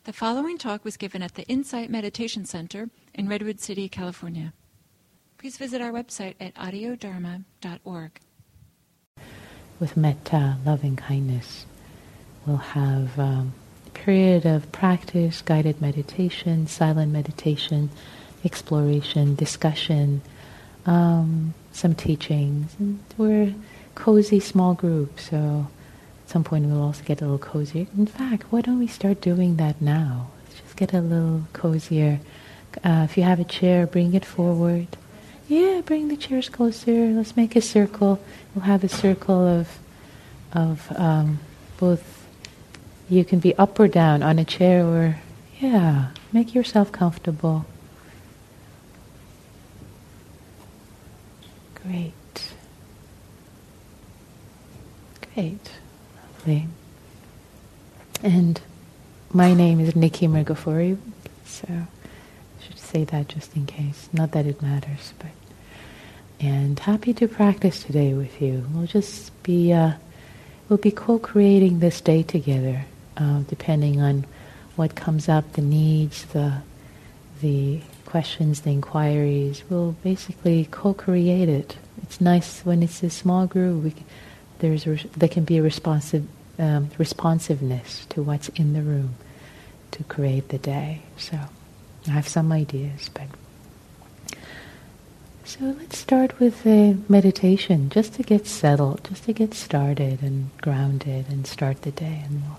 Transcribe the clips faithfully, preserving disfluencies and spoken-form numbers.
The following talk was given at the Insight Meditation Center in Redwood City, California. Please visit our website at audio dharma dot org. With metta, loving kindness, we'll have um, a period of practice, guided meditation, silent meditation, exploration, discussion, um, some teachings. And we're a cozy small group, so at some point we'll also get a little cozier. In fact, why don't we start doing that now? Let's just get a little cozier. Uh, if you have a chair, bring it forward. Yeah, bring the chairs closer. Let's make a circle. We'll have a circle of of um, both. You can be up or down on a chair, or yeah, make yourself comfortable. Great. Great. Lovely. And my name is Nikki Mrigafori, so I should say that just in case. Not that it matters, but and happy to practice today with you. We'll just be uh, we'll be co-creating this day together, uh, depending on what comes up, the needs, the the questions, the inquiries. We'll basically co-create it. It's nice when it's a small group. We can, there's a, there can be a responsive um, responsiveness to what's in the room to create the day. So I have some ideas, but so let's start with a meditation, just to get settled, just to get started and grounded and start the day, and we'll,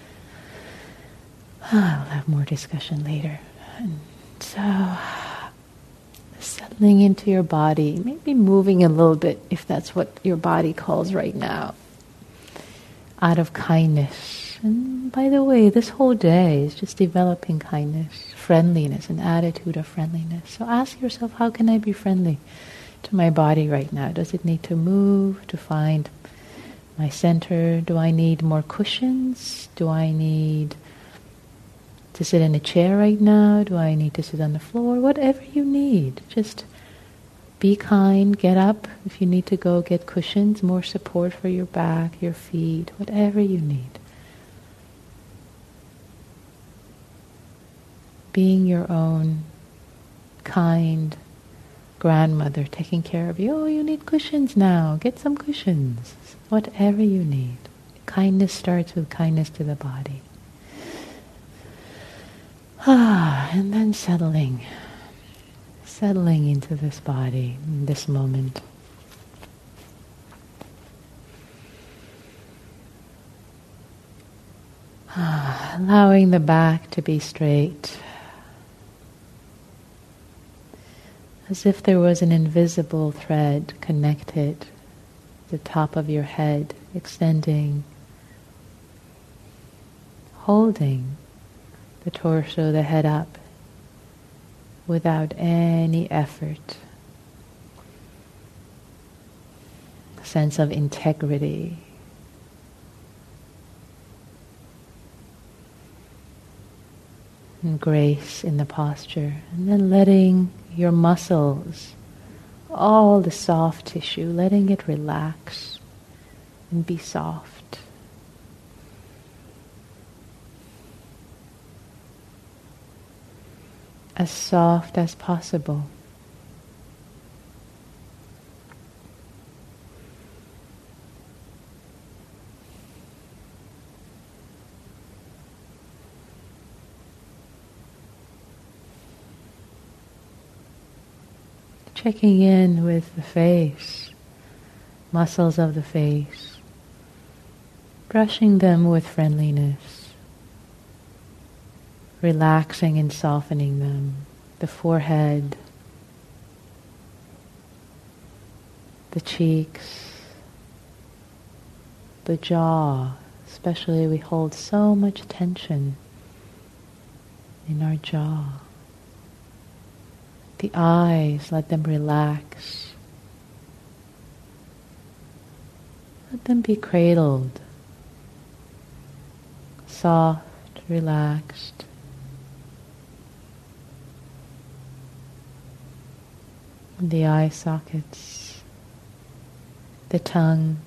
uh, we'll have more discussion later. And so, settling into your body, maybe moving a little bit if that's what your body calls right now, out of kindness. And by the way, this whole day is just developing kindness, friendliness, an attitude of friendliness. So ask yourself, how can I be friendly to my body right now? Does it need to move to find my center? Do I need more cushions? Do I need to sit in a chair right now? Do I need to sit on the floor? Whatever you need. Just be kind, get up. If you need to go get cushions, more support for your back, your feet, whatever you need. Being your own kind grandmother, taking care of you. Oh, you need cushions now. Get some cushions. Whatever you need. Kindness starts with kindness to the body. Ah, and then settling. Settling into this body, in this moment. Ah, allowing the back to be straight. As if there was an invisible thread connected to the top of your head, extending, holding the torso, the head up, without any effort. A sense of integrity. And grace in the posture. And then letting your muscles, all the soft tissue, letting it relax and be soft. As soft as possible. Checking in with the face, muscles of the face, brushing them with friendliness, relaxing and softening them, the forehead, the cheeks, the jaw. Especially, we hold so much tension in our jaw. The eyes, let them relax. Let them be cradled, soft, relaxed. The eye sockets, the tongue,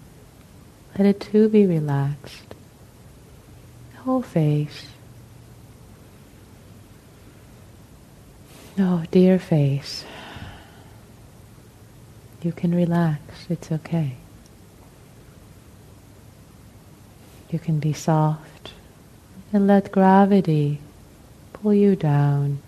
let it too be relaxed. The whole face. Oh, dear face. You can relax, it's okay. You can be soft and let gravity pull you down.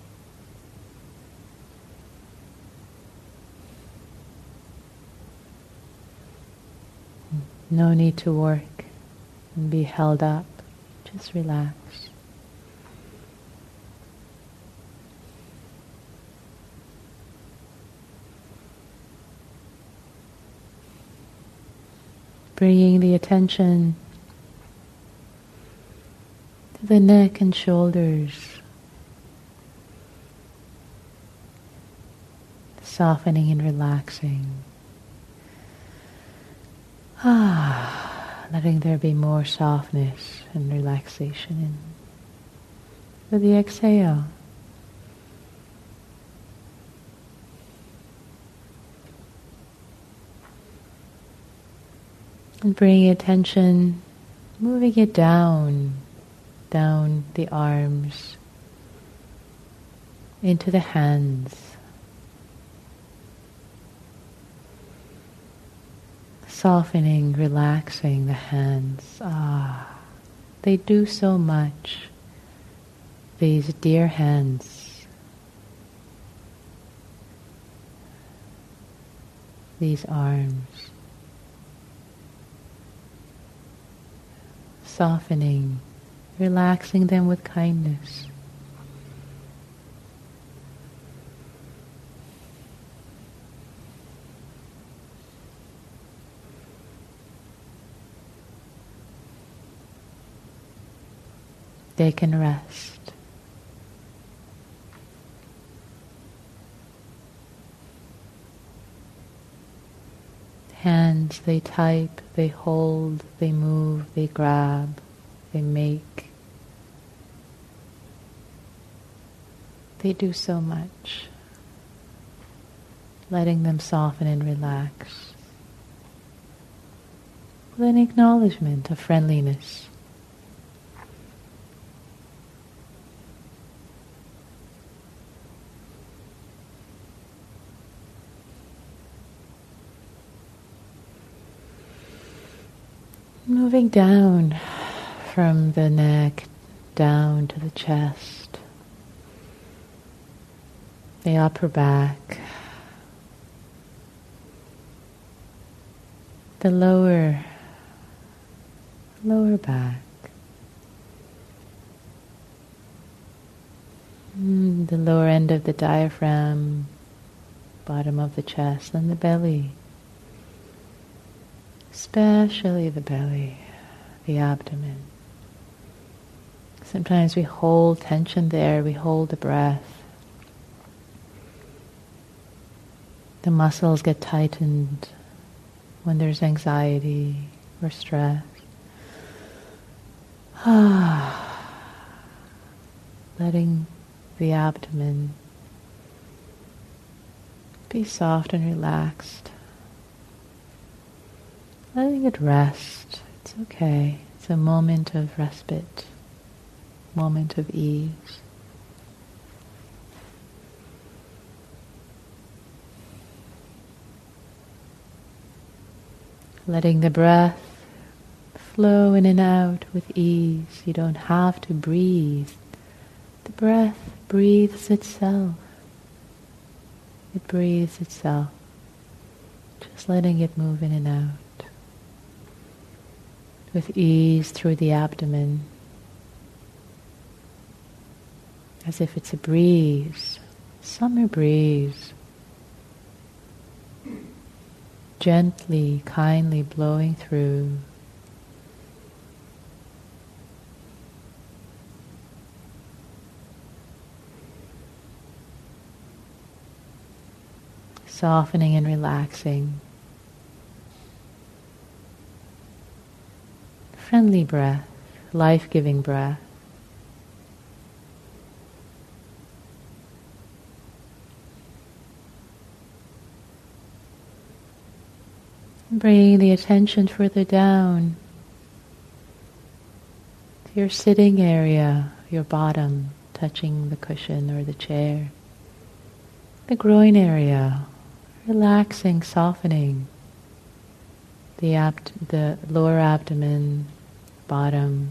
No need to work and be held up. Just relax. Bringing the attention to the neck and shoulders. Softening and relaxing. Ah, letting there be more softness and relaxation in. With the exhale. And bringing attention, moving it down, down the arms, into the hands. Softening, relaxing the hands. Ah, they do so much. These dear hands. These arms. Softening, relaxing them with kindness. They can rest. Hands, they type, they hold, they move, they grab, they make. They do so much. Letting them soften and relax. With an acknowledgement of friendliness. Moving down from the neck down to the chest, the upper back, the lower, lower back, mm, the lower end of the diaphragm, bottom of the chest, and the belly. Especially the belly, the abdomen. Sometimes we hold tension there, we hold the breath. The muscles get tightened when there's anxiety or stress. Ah, letting the abdomen be soft and relaxed. Letting it rest. It's okay. It's a moment of respite, moment of ease. Letting the breath flow in and out with ease. You don't have to breathe. The breath breathes itself. It breathes itself. Just letting it move in and out. With ease through the abdomen, as if it's a breeze, summer breeze, gently, kindly blowing through. Softening and relaxing. Friendly breath, life-giving breath. Bringing the attention further down to your sitting area, your bottom touching the cushion or the chair. the groin area, relaxing, softening the abt- the lower abdomen, bottom,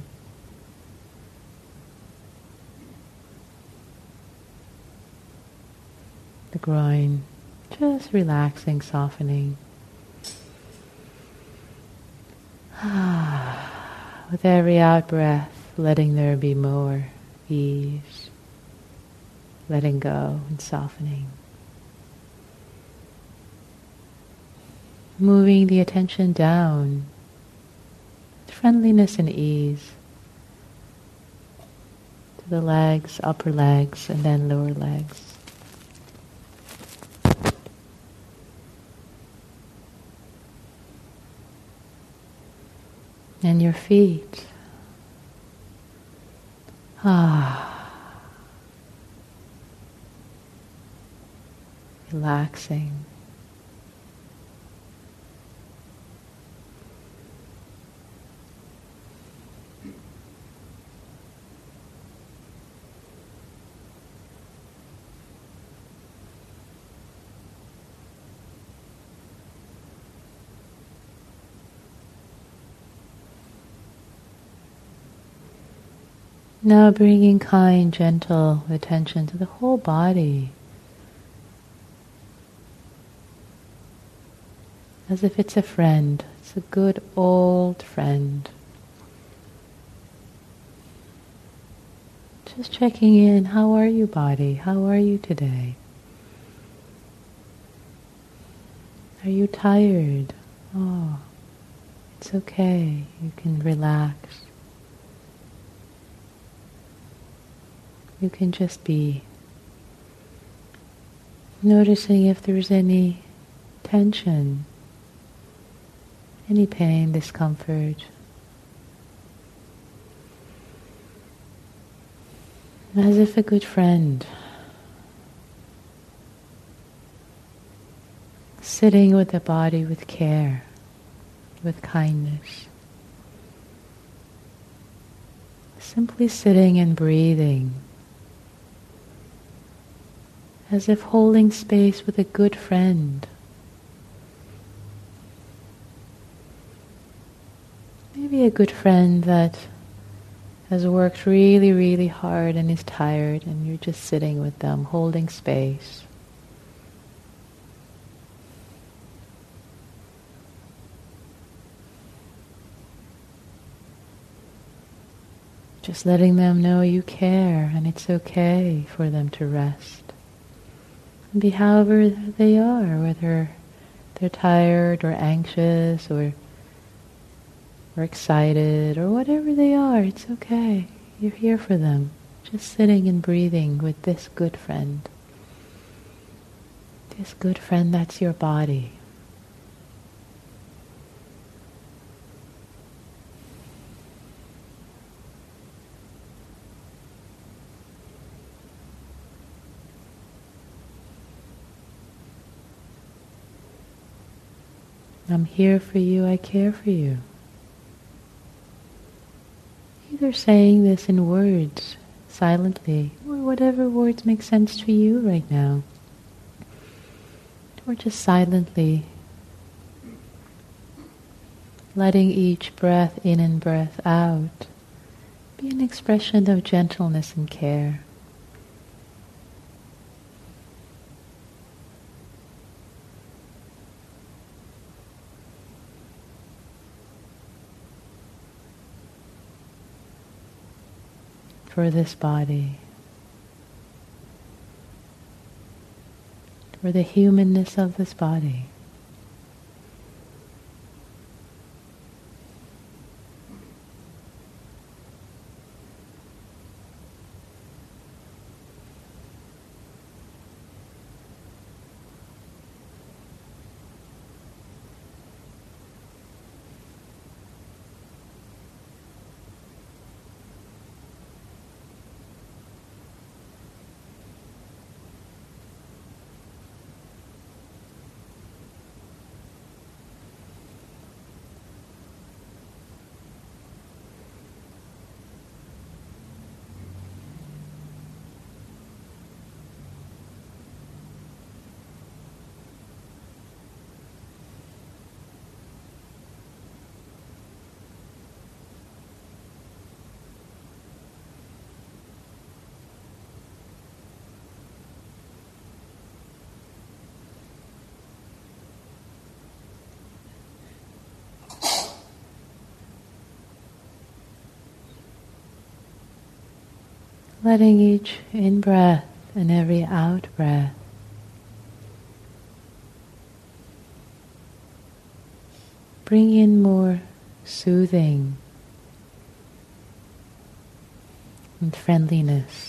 the groin, just relaxing, softening. With every out breath, letting there be more ease, letting go and softening. Moving the attention down, with friendliness and ease, to the legs, upper legs, and then lower legs. And your feet. Ah. Relaxing. Now bringing kind, gentle attention to the whole body, as if it's a friend. It's a good old friend. Just checking in. How are you, body? How are you today? Are you tired? Oh, it's okay. You can relax. You can just be noticing if there's any tension, any pain, discomfort. As if a good friend, sitting with the body with care, with kindness. Simply sitting and breathing, as if holding space with a good friend. Maybe a good friend that has worked really, really hard and is tired, and you're just sitting with them, holding space. Just letting them know you care, and it's okay for them to rest. Be however they are, whether they're tired or anxious or or excited or whatever they are, it's okay. You're here for them. Just sitting and breathing with this good friend. This good friend, that's your body. I'm here for you, I care for you. Either saying this in words, silently, or whatever words make sense to you right now. Or just silently letting each breath in and breath out be an expression of gentleness and care. For this body, for the humanness of this body. letting each in-breath and every out-breath bring in more soothing and friendliness.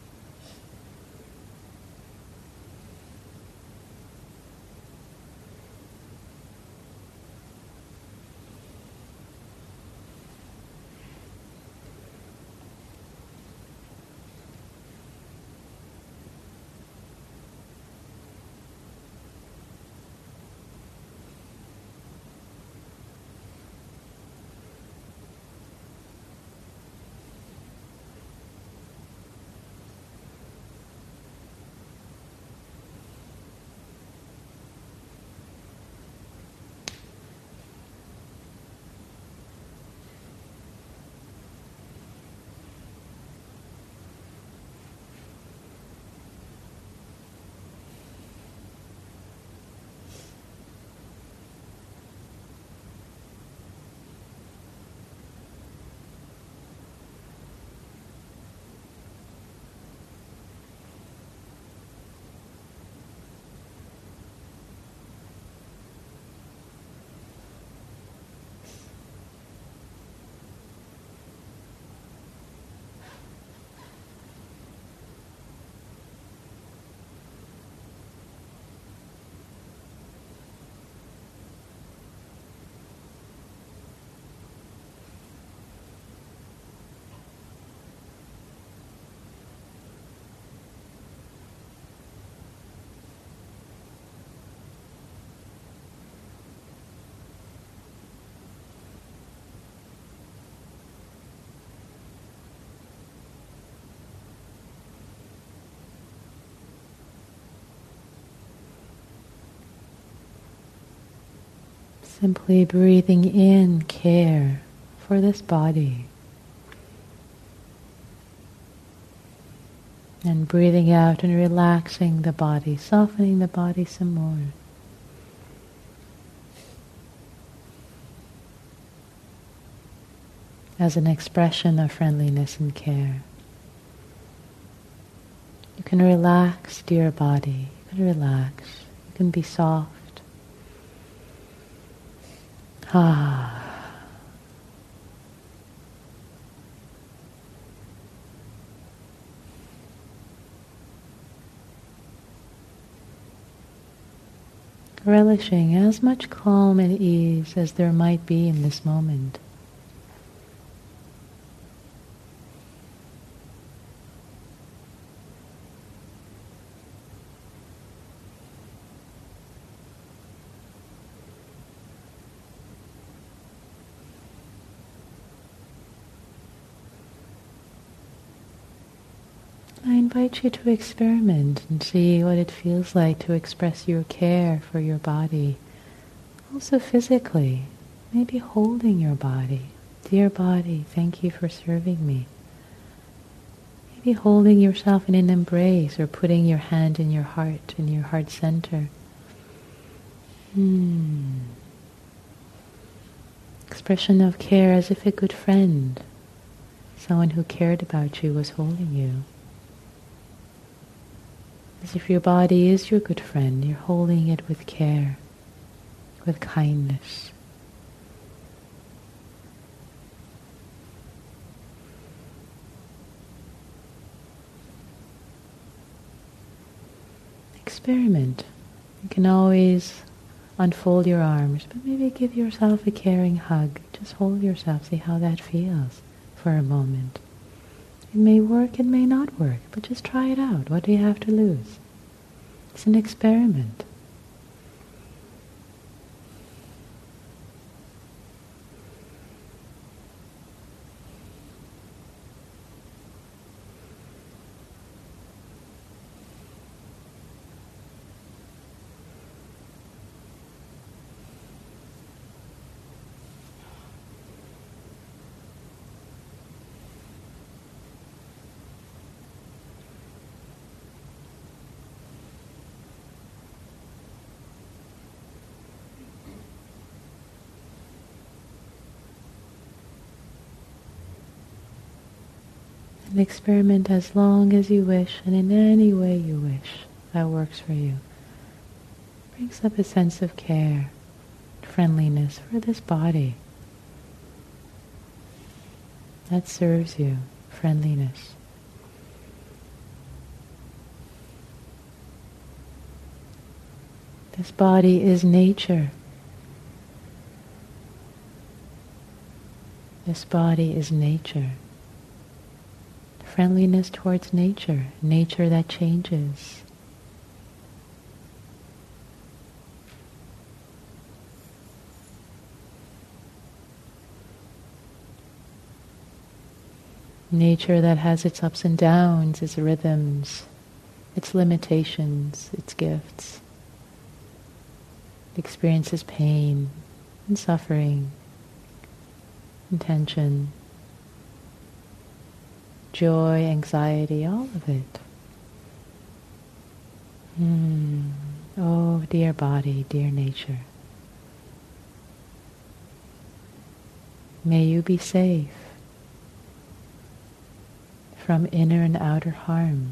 Simply breathing in care for this body and breathing out and relaxing the body, softening the body some more. As an expression of friendliness and care. You can relax, dear body. You can relax. You can be soft. Ah. Relishing as much calm and ease as there might be in this moment. I invite you to experiment and see what it feels like to express your care for your body. Also physically, maybe holding your body. Dear body, thank you for serving me. Maybe holding yourself in an embrace or putting your hand in your heart, in your heart center. Hmm. Expression of care as if a good friend, someone who cared about you, was holding you. As if your body is your good friend, you're holding it with care, with kindness. Experiment. You can always unfold your arms, but maybe give yourself a caring hug. Just hold yourself, see how that feels for a moment. It may work, it may not work, but just try it out. What do you have to lose? It's an experiment. And experiment as long as you wish and in any way you wish that works for you. Brings up a sense of care, friendliness for this body. That serves you, friendliness. This body is nature. This body is nature. Friendliness towards nature, nature that changes. Nature that has its ups and downs, its rhythms, its limitations, its gifts. It experiences pain and suffering, and tension, joy, anxiety, all of it. Mm. Oh, dear body, dear nature. May you be safe from inner and outer harm.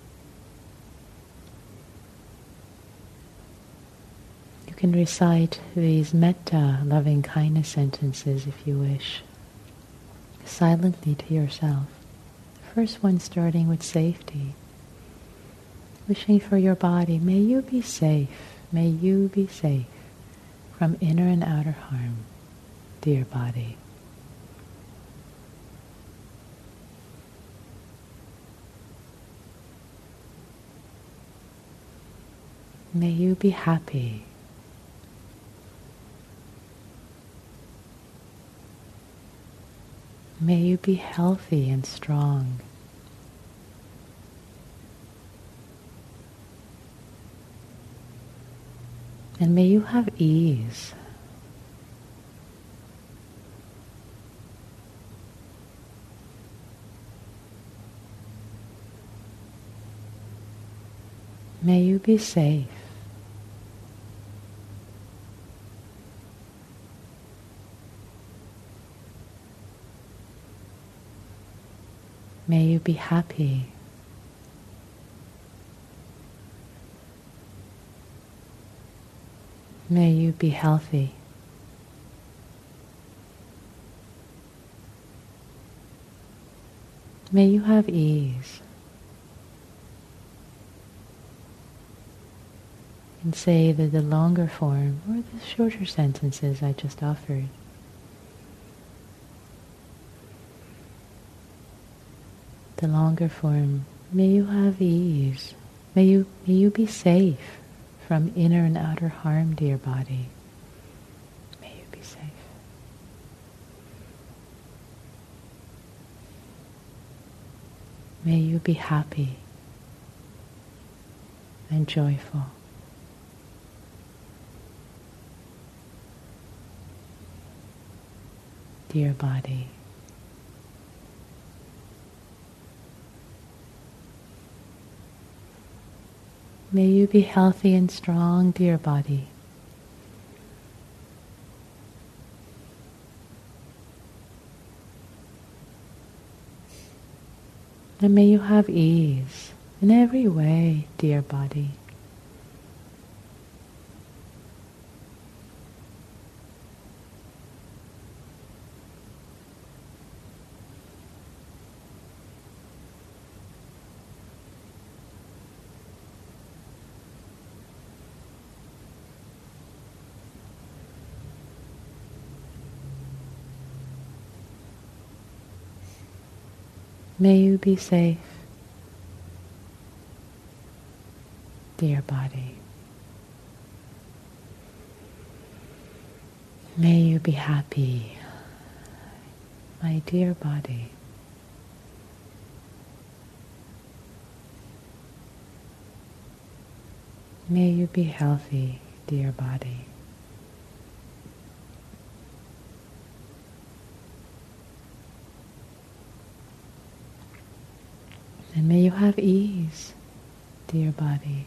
You can recite these metta, loving kindness sentences if you wish, silently to yourself. The first one starting with safety. Wishing for your body, may you be safe, may you be safe from inner and outer harm, dear body. May you be happy. May you be healthy and strong. And may you have ease. May you be safe. May you be happy. May you be healthy. May you have ease. And say that the longer form or the shorter sentences I just offered. The longer form, may you have ease. May you, may you be safe from inner and outer harm, dear body. May you be safe. May you be happy and joyful. Dear body. May you be healthy and strong, dear body. And may you have ease in every way, dear body. May you be safe, dear body. May you be happy, my dear body. May you be healthy, dear body. And may you have ease, dear body.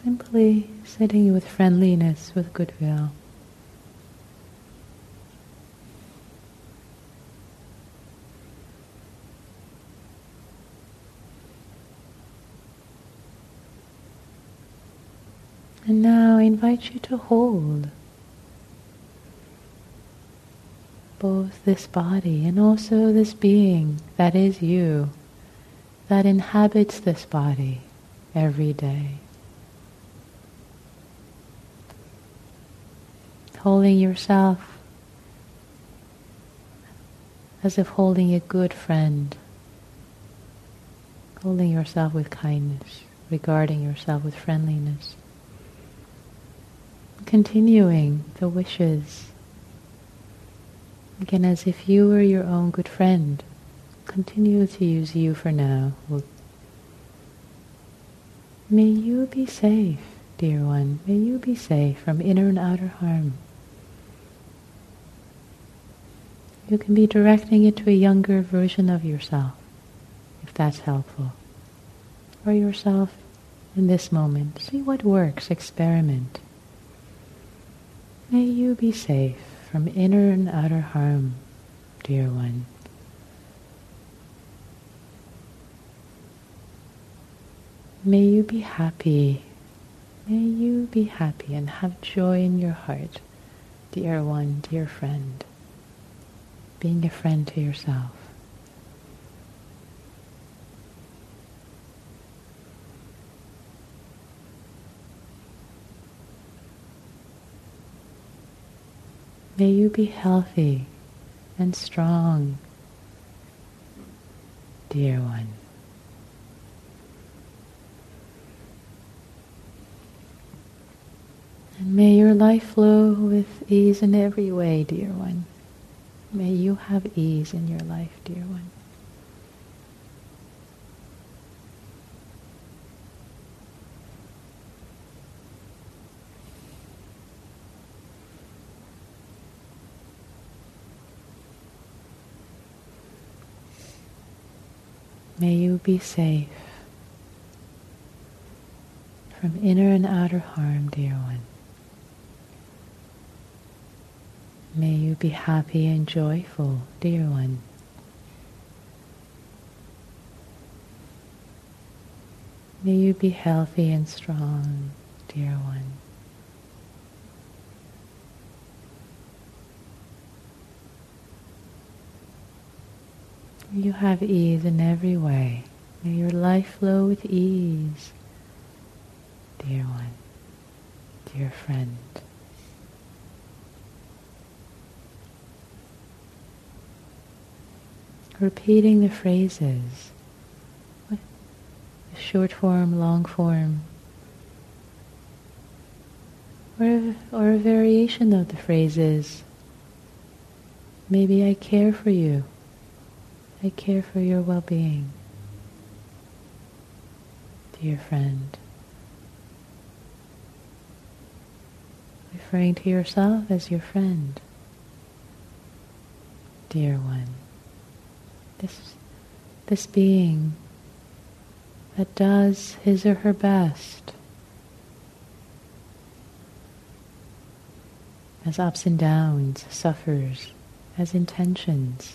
simply sitting with friendliness, with goodwill. And now I invite you to hold both this body and also this being that is you, that inhabits this body every day. Holding yourself as if holding a good friend, holding yourself with kindness, regarding yourself with friendliness. Continuing the wishes, again as if you were your own good friend. Continue to use you for now. May you be safe, dear one. May you be safe from inner and outer harm. You can be directing it to a younger version of yourself, if that's helpful. Or yourself in this moment. See what works. Experiment. May you be safe from inner and outer harm, dear one. May you be happy. May you be happy and have joy in your heart, dear one, dear friend. Being a friend to yourself. May you be healthy and strong, dear one. And may your life flow with ease in every way, dear one. May you have ease in your life, dear one. May you be safe from inner and outer harm, dear one. May you be happy and joyful, dear one. May you be healthy and strong, dear one. You have ease in every way. May your life flow with ease, dear one, dear friend. Repeating the phrases, the short form, long form, or a, or a variation of the phrases. Maybe I care for you. I care for your well-being, dear friend. Referring to yourself as your friend, dear one. This, this being that does his or her best, has ups and downs, suffers, has intentions,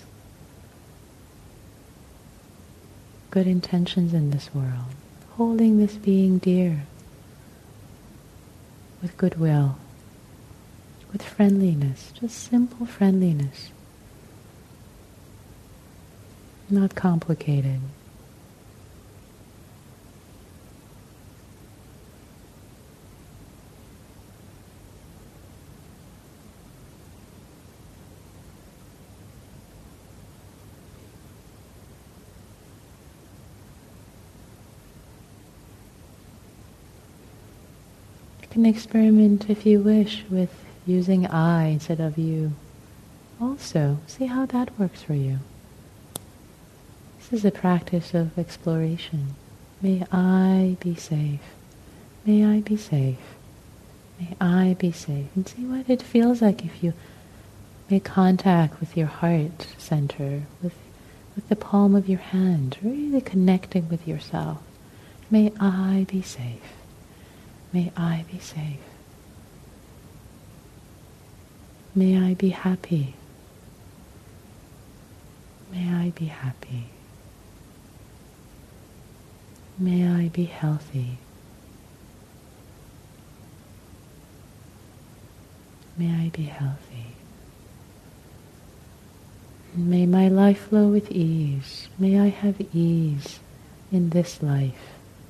good intentions in this world, holding this being dear, with goodwill, with friendliness, just simple friendliness. Not complicated. You can experiment if you wish with using I instead of you. Also, see how that works for you. This is a practice of exploration. May I be safe. May I be safe. May I be safe. And see what it feels like if you make contact with your heart center, with, with the palm of your hand, really connecting with yourself. May I be safe. May I be safe. May I be happy. May I be happy. May I be healthy. May I be healthy. May my life flow with ease. May I have ease in this life.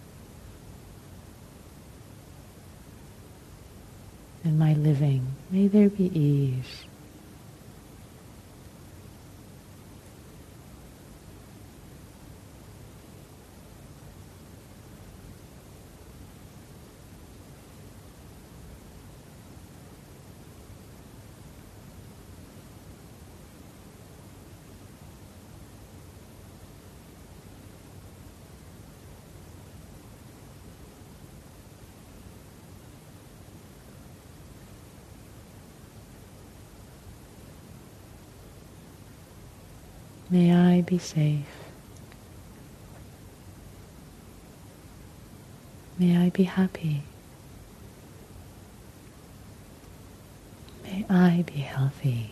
In my living, may there be ease. May I be safe. May I be happy. May I be healthy.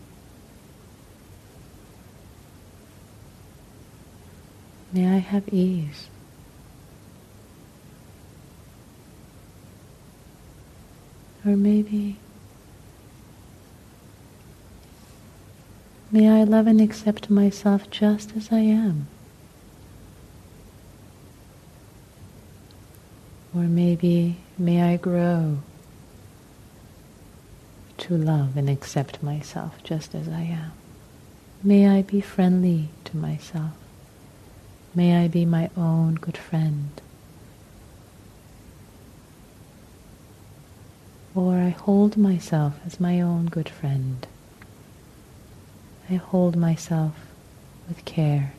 May I have ease. Or maybe may I love and accept myself just as I am. Or maybe may I grow to love and accept myself just as I am. May I be friendly to myself. May I be my own good friend. Or I hold myself as my own good friend. I hold myself with care.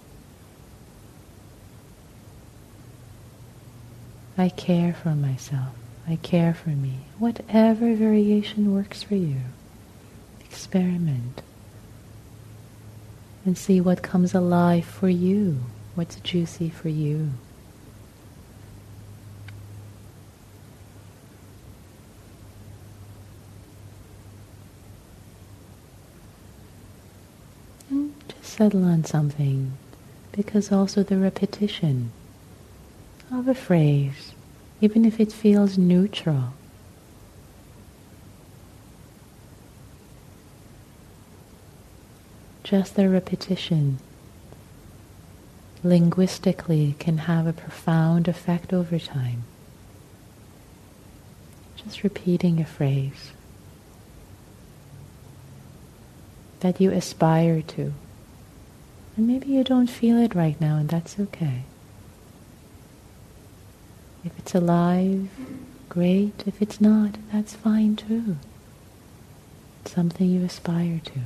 I care for myself. I care for me. Whatever variation works for you, experiment and see what comes alive for you, what's juicy for you. Settle on something, because also the repetition of a phrase, even if it feels neutral, just the repetition linguistically can have a profound effect over time. Just repeating a phrase that you aspire to. And maybe you don't feel it right now, and that's okay. If it's alive, great. If it's not, that's fine too. It's something you aspire to.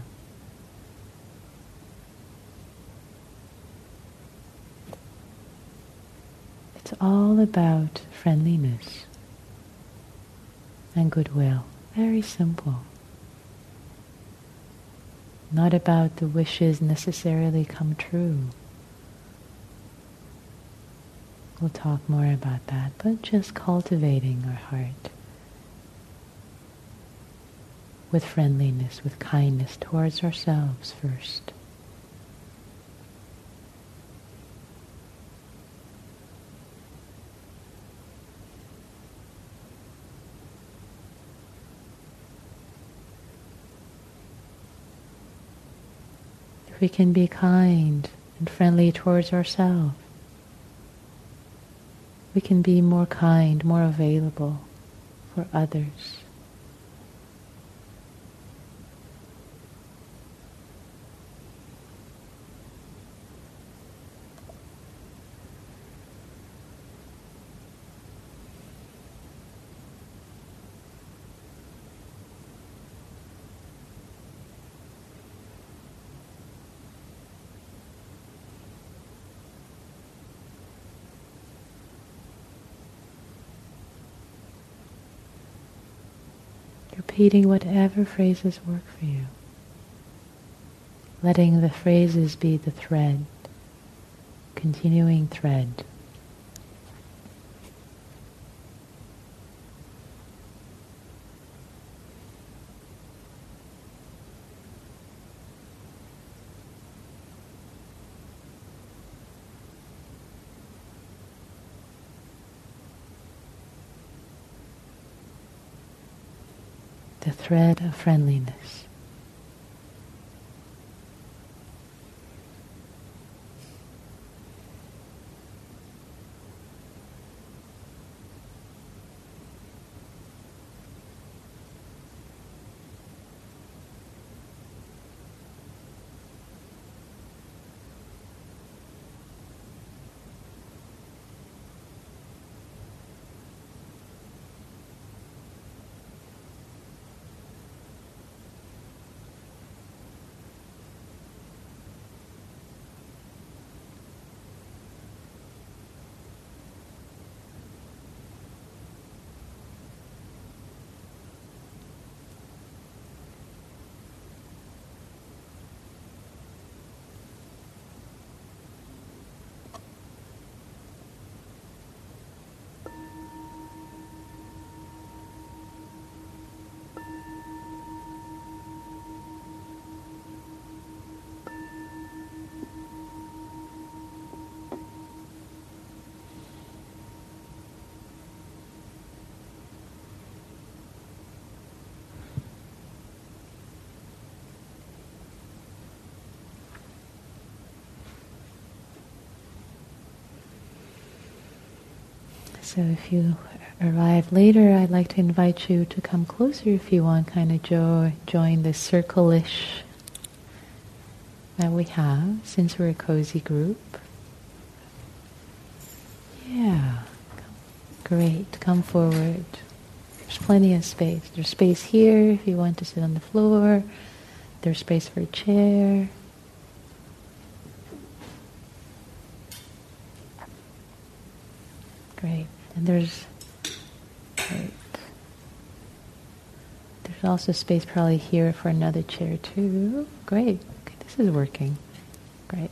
It's all about friendliness and goodwill. Very simple. Not about the wishes necessarily come true. We'll talk more about that, but just cultivating our heart with friendliness, with kindness towards ourselves first. We can be kind and friendly towards ourselves. We can be more kind, more available for others. Repeating whatever phrases work for you. Letting the phrases be the thread, continuing thread. the thread of friendliness. So if you arrive later, I'd like to invite you to come closer if you want, kind of jo- join the circle-ish that we have, since we're a cozy group. Yeah, great, come forward. There's plenty of space. There's space here if you want to sit on the floor. There's space for a chair. Great. And there's great. There's also space probably here for another chair too. Great. Okay, this is working. Great.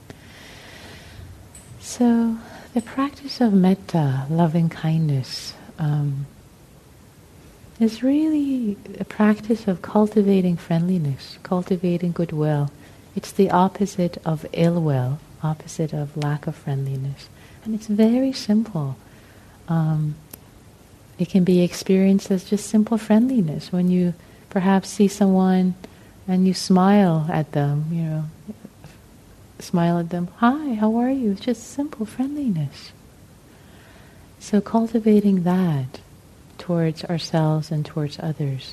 So the practice of metta, loving kindness, um, is really a practice of cultivating friendliness, cultivating goodwill. It's the opposite of ill will, opposite of lack of friendliness. And it's very simple. Um, it can be experienced as just simple friendliness. When you perhaps see someone and you smile at them, you know, smile at them, hi, how are you? It's just simple friendliness. So cultivating that towards ourselves and towards others.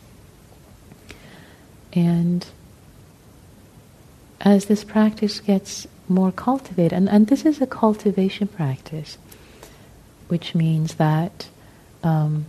And as this practice gets more cultivated, and, and this is a cultivation practice, which means that um,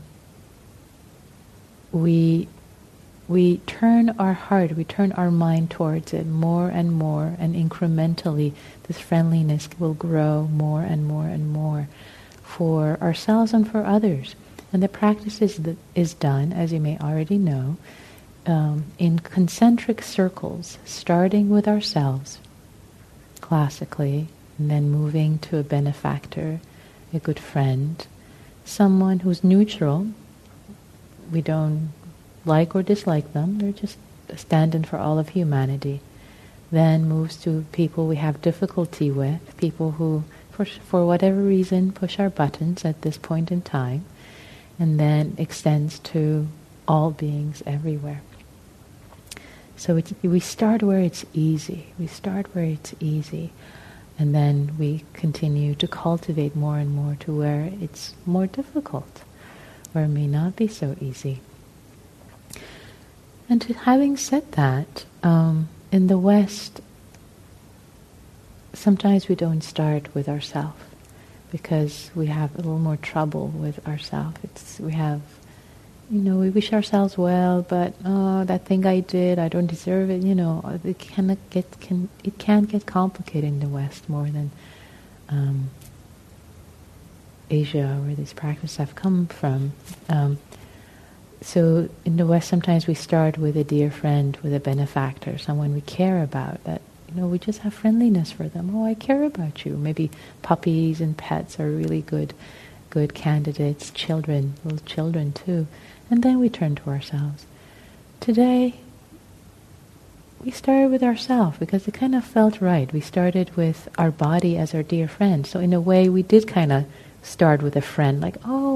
we we turn our heart, we turn our mind towards it more and more, and incrementally this friendliness will grow more and more and more for ourselves and for others. And the practice is, th- is done, as you may already know, um, in concentric circles, starting with ourselves, classically, and then moving to a benefactor, a good friend, someone who's neutral. We don't like or dislike them, they're just stand-in for all of humanity. Then moves to people we have difficulty with, people who, for, for whatever reason, push our buttons at this point in time, and then extends to all beings everywhere. So it's, we start where it's easy. We start where it's easy. And then we continue to cultivate more and more to where it's more difficult, where it may not be so easy. And to, having said that, um, in the West, sometimes we don't start with ourselves because we have a little more trouble with ourselves. It's we have, you know, we wish ourselves well, but oh, that thing I did, I don't deserve it. You know, it cannot get can it can get complicated in the West more than um, Asia, where these practices have come from. Um, so in the West, sometimes we start with a dear friend, with a benefactor, someone we care about. That you know, we just have friendliness for them. Oh, I care about you. Maybe puppies and pets are really good, good candidates. Children, little children too. And then we turn to ourselves. Today, we started with ourselves because it kind of felt right. We started with our body as our dear friend. So in a way, we did kind of start with a friend, like, oh,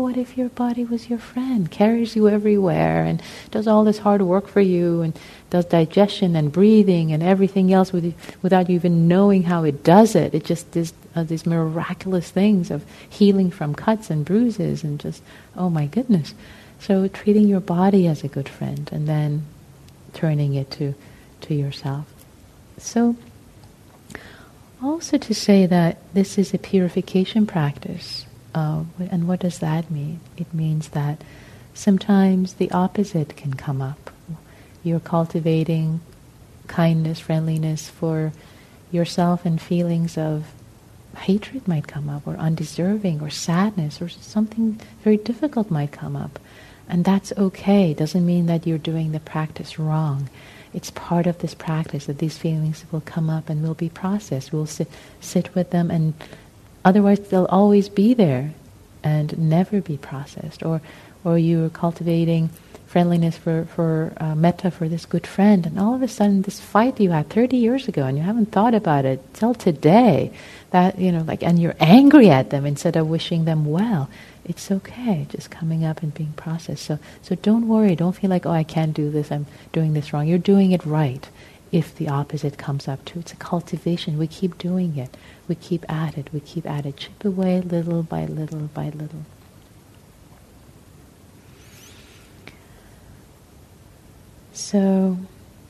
what if your body was your friend, carries you everywhere and does all this hard work for you and does digestion and breathing and everything else with you, without you even knowing how it does it. It just is uh, these miraculous things of healing from cuts and bruises and just, oh my goodness. So treating your body as a good friend and then turning it to, to yourself. So also to say that this is a purification practice. Uh, and what does that mean? It means that sometimes the opposite can come up. You're cultivating kindness, friendliness for yourself, and feelings of hatred might come up, or undeserving, or sadness, or something very difficult might come up. And that's okay. It doesn't mean that you're doing the practice wrong. It's part of this practice that these feelings will come up and will be processed. We'll sit, sit with them, and otherwise they'll always be there and never be processed. Or or you're cultivating friendliness for, for uh, metta for this good friend, and all of a sudden this fight you had thirty years ago and you haven't thought about it till today, that, you know, like, and you're angry at them instead of wishing them well. It's okay, just coming up and being processed. So so don't worry, don't feel like, oh, I can't do this, I'm doing this wrong. You're doing it right if the opposite comes up too. It's a cultivation. We keep doing it. We keep at it. We keep at it. Chip away little by little by little. So,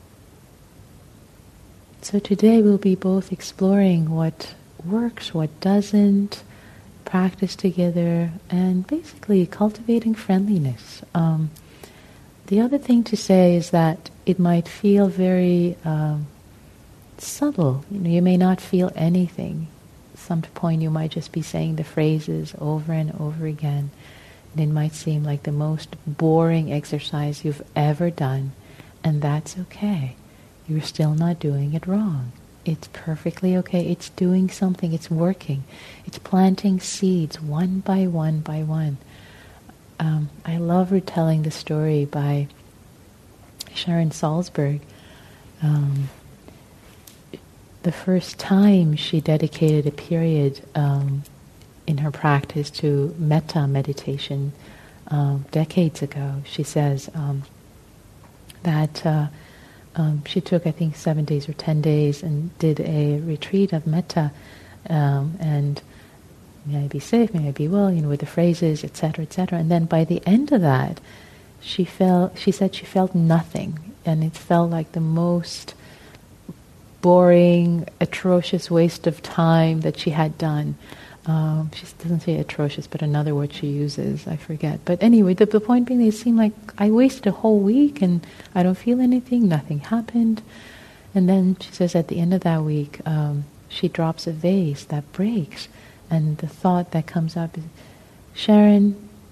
so today we'll be both exploring what works, what doesn't, practice together, and basically cultivating friendliness. Um, the other thing to say is that it might feel very um, subtle. You know, you may not feel anything. At some point you might just be saying the phrases over and over again. And it might seem like the most boring exercise you've ever done. And that's okay. You're still not doing it wrong. It's perfectly okay. It's doing something. It's working. It's planting seeds one by one by one. Um, I love retelling the story by Sharon Salzberg. Um, the first time she dedicated a period um, in her practice to metta meditation um, decades ago, she says um, that uh, um, she took, I think, seven days or ten days and did a retreat of metta, um, and may I be safe, may I be well, you know, with the phrases, et cetera, et cetera. And then by the end of that, she felt, she said she felt nothing, and it felt like the most boring, atrocious waste of time that she had done. Um, she doesn't say atrocious, but another word she uses, I forget. But anyway, the, the point being, it seemed like I wasted a whole week and I don't feel anything, nothing happened. And then she says at the end of that week, um, she drops a vase that breaks. And the thought that comes up is, Sharon,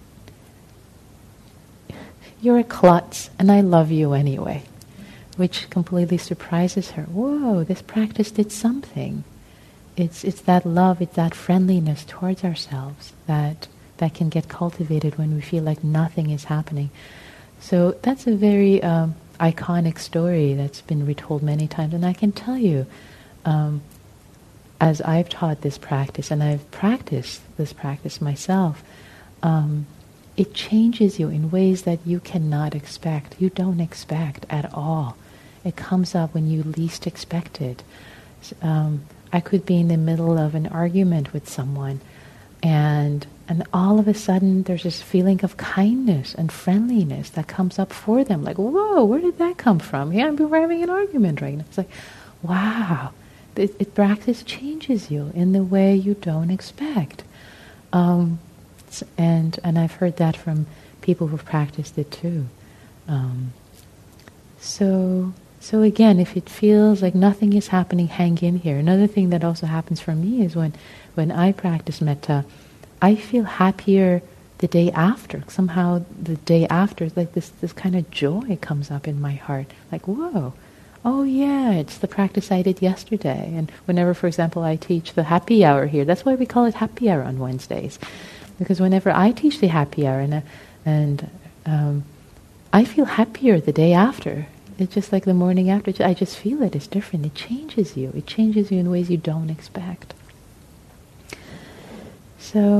you're a klutz and I love you anyway. Which completely surprises her. Whoa, this practice did something. It's it's that love, it's that friendliness towards ourselves that that can get cultivated when we feel like nothing is happening. So that's a very um, iconic story that's been retold many times. And I can tell you, um, as I've taught this practice, and I've practiced this practice myself, um, it changes you in ways that you cannot expect. You don't expect at all. It comes up when you least expect it. Um, I could be in the middle of an argument with someone, and and all of a sudden there's this feeling of kindness and friendliness that comes up for them. Like, whoa, where did that come from? Yeah, we're having an argument right now. It's like, wow, it, it practice changes you in the way you don't expect. Um, and and I've heard that from people who've practiced it too. Um, so. So again, if it feels like nothing is happening, hang in here. Another thing that also happens for me is when, when I practice metta, I feel happier the day after. Somehow the day after, like this, this kind of joy comes up in my heart. Like, whoa, oh yeah, it's the practice I did yesterday. And whenever, for example, I teach the happy hour here, that's why we call it happy hour on Wednesdays. Because whenever I teach the happy hour, and, uh, and um, I feel happier the day after. It's just like the morning after. I just feel it. It's different. It changes you. It changes you in ways you don't expect. So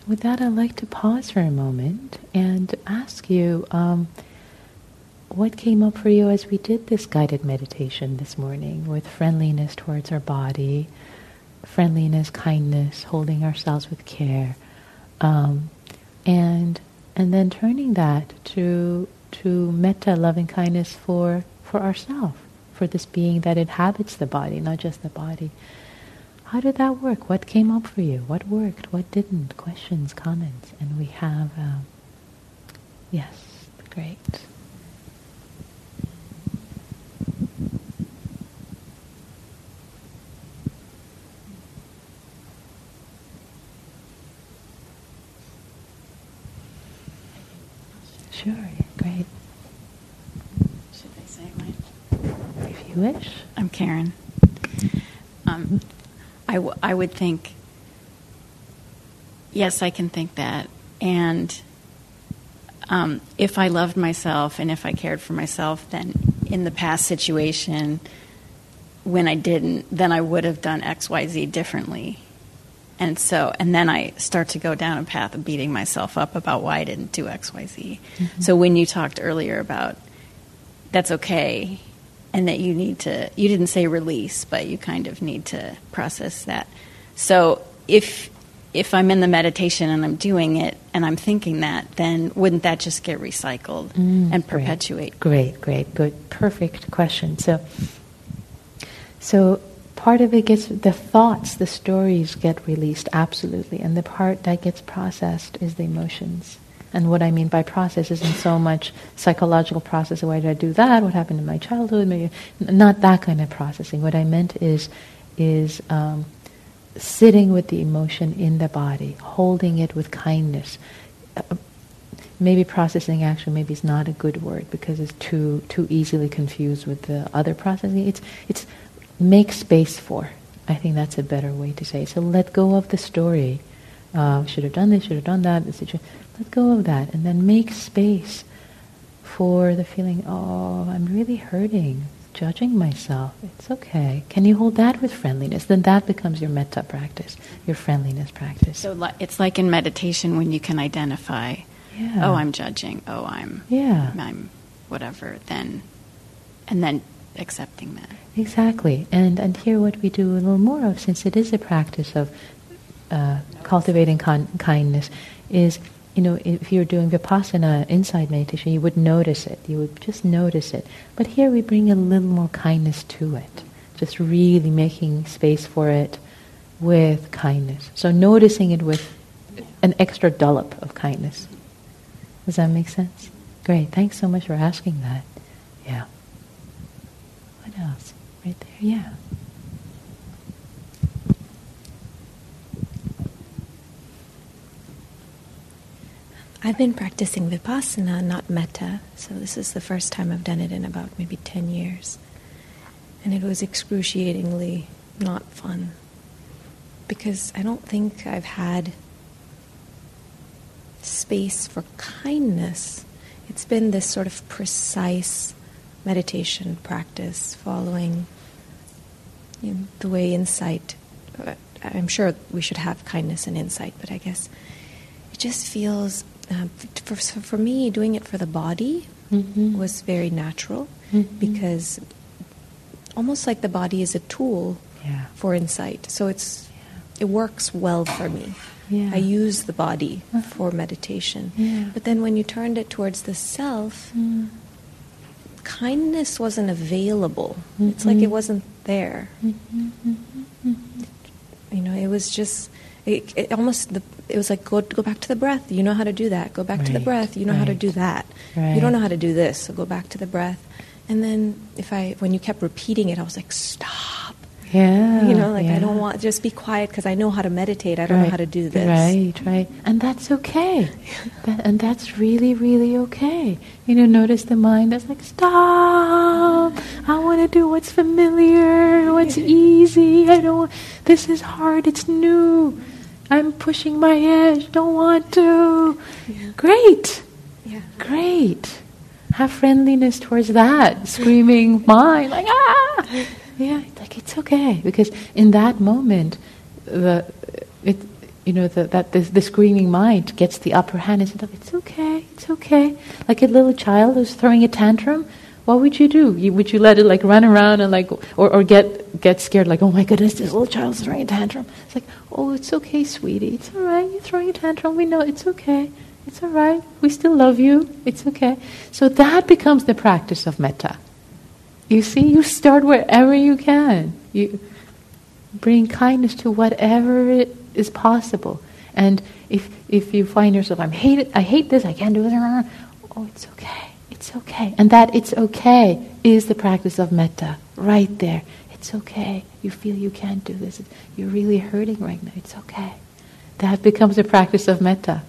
with that, I'd like to pause for a moment and ask you, um, what came up for you as we did this guided meditation this morning with friendliness towards our body, friendliness, kindness, holding ourselves with care, um, and and then turning that to to metta, loving kindness for for ourselves, for this being that inhabits the body, not just the body. How did that work? What came up for you? What worked? What didn't? Questions, comments, and we have um, yes, great. Sure, yeah, great. Should I say mine? If you wish. I'm Karen. Um, I, w- I would think, yes, I can think that. And um, if I loved myself and if I cared for myself, then in the past situation, when I didn't, then I would have done X, Y, Z differently. And so, and then I start to go down a path of beating myself up about why I didn't do X, Y, Z. Mm-hmm. So when you talked earlier about that's okay, and that you need to, you didn't say release, but you kind of need to process that. So if if I'm in the meditation and I'm doing it and I'm thinking that, then wouldn't that just get recycled mm, and perpetuate? Great, great, great, good, perfect question. So, so. Part of it gets, the thoughts, the stories get released, absolutely. And the part that gets processed is the emotions. And what I mean by process isn't so much psychological process, why did I do that, what happened in my childhood, maybe, not that kind of processing. What I meant is, is um, sitting with the emotion in the body, holding it with kindness. Uh, maybe processing actually maybe is not a good word because it's too too easily confused with the other processing. It's it's make space for. I think that's a better way to say it. So let go of the story. Uh, should have done this, should have done that. The situation. Let go of that and then make space for the feeling, oh, I'm really hurting, judging myself. It's okay. Can you hold that with friendliness? Then that becomes your metta practice, your friendliness practice. So li- it's like in meditation when you can identify, yeah. oh, I'm judging, oh, I'm, yeah. I'm whatever, then, and then accepting that. Exactly. And and here what we do a little more of, since it is a practice of uh, cultivating con- kindness, is, you know, if you're doing Vipassana inside meditation, you would notice it. You would just notice it. But here we bring a little more kindness to it. Just really making space for it with kindness. So noticing it with an extra dollop of kindness. Does that make sense? Great. Thanks so much for asking that. Yeah. What else? Right there, yeah. I've been practicing Vipassana, not Metta, so this is the first time I've done it in about maybe ten years. And it was excruciatingly not fun, because I don't think I've had space for kindness. It's been this sort of precise meditation practice, following, you know, the way insight. I'm sure we should have kindness and insight, but I guess it just feels, uh, for, for me, doing it for the body mm-hmm. was very natural, mm-hmm. because almost like the body is a tool yeah. for insight. So it's yeah. it works well for me. Yeah. I use the body uh-huh. for meditation. Yeah. But then when you turned it towards the self, mm. kindness wasn't available. Mm-hmm. It's like it wasn't there. Mm-hmm. Mm-hmm. You know, it was just, it, it almost, the, it was like, go go back to the breath. You know how to do that. Go back right. to the breath. You know right. how to do that. Right. You don't know how to do this, so go back to the breath. And then if I, when you kept repeating it, I was like, stop. Yeah. You know, like yeah. I don't want, just be quiet because I know how to meditate. I don't right. know how to do this. Right, right. And that's okay. that, and that's really, really okay. You know, notice the mind that's like, stop. I want to do what's familiar, what's easy. I don't, this is hard, it's new. I'm pushing my edge, don't want to. Yeah. Great. Yeah. Great. Have friendliness towards that screaming mind, like, ah! Yeah, like it's okay, because in that moment, the it you know, the, that the, the screaming mind gets the upper hand and says, it's okay, it's okay. Like a little child who's throwing a tantrum, what would you do? You, would you let it like run around and like, or, or get get scared like, oh my goodness, this little child's throwing a tantrum. It's like, oh, it's okay, sweetie. It's all right. You're throwing a tantrum. We know it's okay. It's all right. We still love you. It's okay. So that becomes the practice of metta. You see, you start wherever you can. You bring kindness to whatever it is possible. And if if you find yourself, I'm hate it, I hate this, I can't do this. Oh, it's okay. It's okay. And that it's okay is the practice of metta. Right there. It's okay. You feel you can't do this. You're really hurting right now. It's okay. That becomes the practice of metta.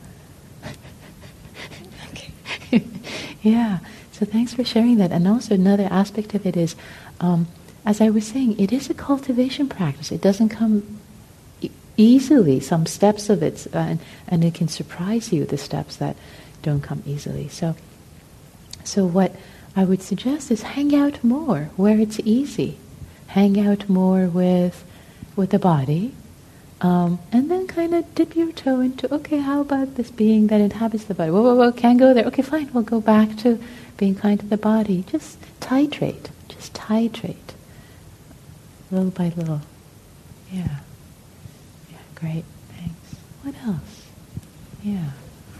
Okay. Yeah. So thanks for sharing that. And also another aspect of it is, um, as I was saying, it is a cultivation practice. It doesn't come e- easily. Some steps of it, uh, and, and it can surprise you, the steps that don't come easily. So. So what I would suggest is hang out more where it's easy. Hang out more with with the body, um, and then kind of dip your toe into, okay, how about this being that inhabits the body? Whoa, whoa, whoa, can't go there. Okay, fine, we'll go back to being kind to the body. Just titrate, just titrate, little by little. Yeah, yeah, great, thanks. What else? Yeah.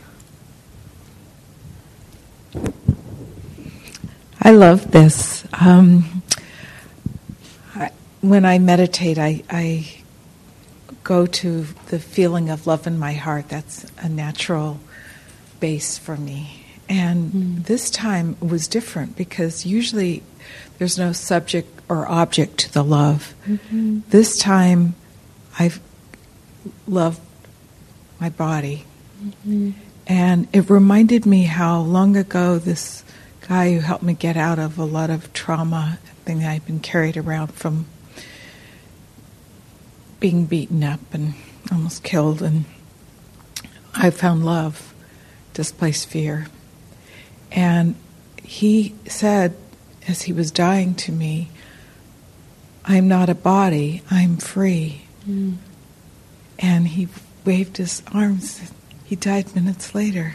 I love this. Um, I, when I meditate, I, I go to the feeling of love in my heart. That's a natural base for me. And mm. this time was different because usually there's no subject or object to the love. Mm-hmm. This time I've loved my body. Mm-hmm. And it reminded me how long ago this guy who helped me get out of a lot of trauma, thing that I'd been carried around from being beaten up and almost killed, and I found love, displaced fear. And he said, as he was dying to me, I'm not a body, I'm free. Mm. And he waved his arms. He died minutes later.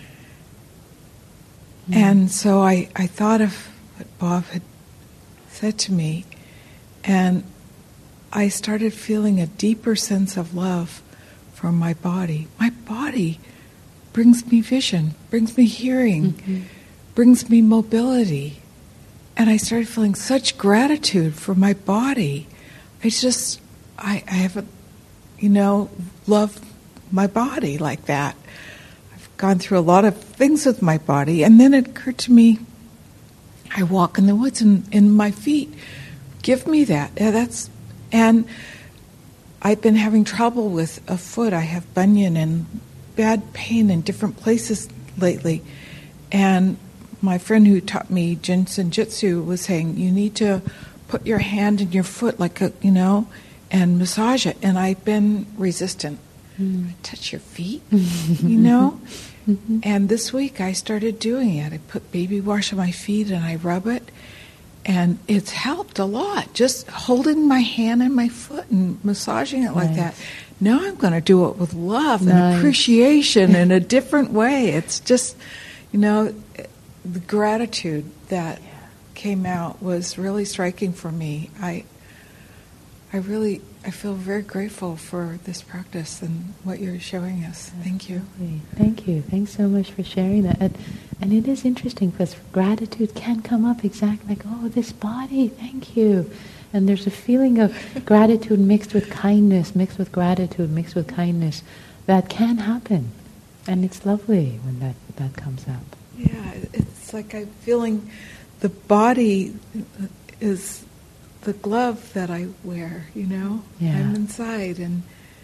Mm. And so I, I thought of what Bob had said to me, and I started feeling a deeper sense of love for my body. My body brings me vision, brings me hearing, mm-hmm. brings me mobility. And I started feeling such gratitude for my body. I just, I, I haven't, you know, loved my body like that. I've gone through a lot of things with my body. And then it occurred to me, I walk in the woods and, and my feet give me that. Yeah, that's, and I've been having trouble with a foot. I have bunion and bad pain in different places lately. And my friend who taught me Jinsen Jitsu was saying, you need to put your hand in your foot like a, you know, and massage it. And I've been resistant. Mm. I touch your feet, you know? Mm-hmm. And this week I started doing it. I put baby wash on my feet and I rub it. And it's helped a lot, just holding my hand and my foot and massaging it like nice. That. Now I'm going to do it with love nice. And appreciation in a different way. It's just, you know, the gratitude that yeah. came out was really striking for me. I, I really, I feel very grateful for this practice and what you're showing us. Thank you. Thank you. Thanks so much for sharing that. And, and it is interesting because gratitude can come up exactly like, oh, this body, thank you. And there's a feeling of gratitude mixed with kindness, mixed with gratitude, mixed with kindness. That can happen. And it's lovely when that, that comes up. Yeah, it's like I'm feeling the body is the glove that I wear, you know? Yeah. I'm inside and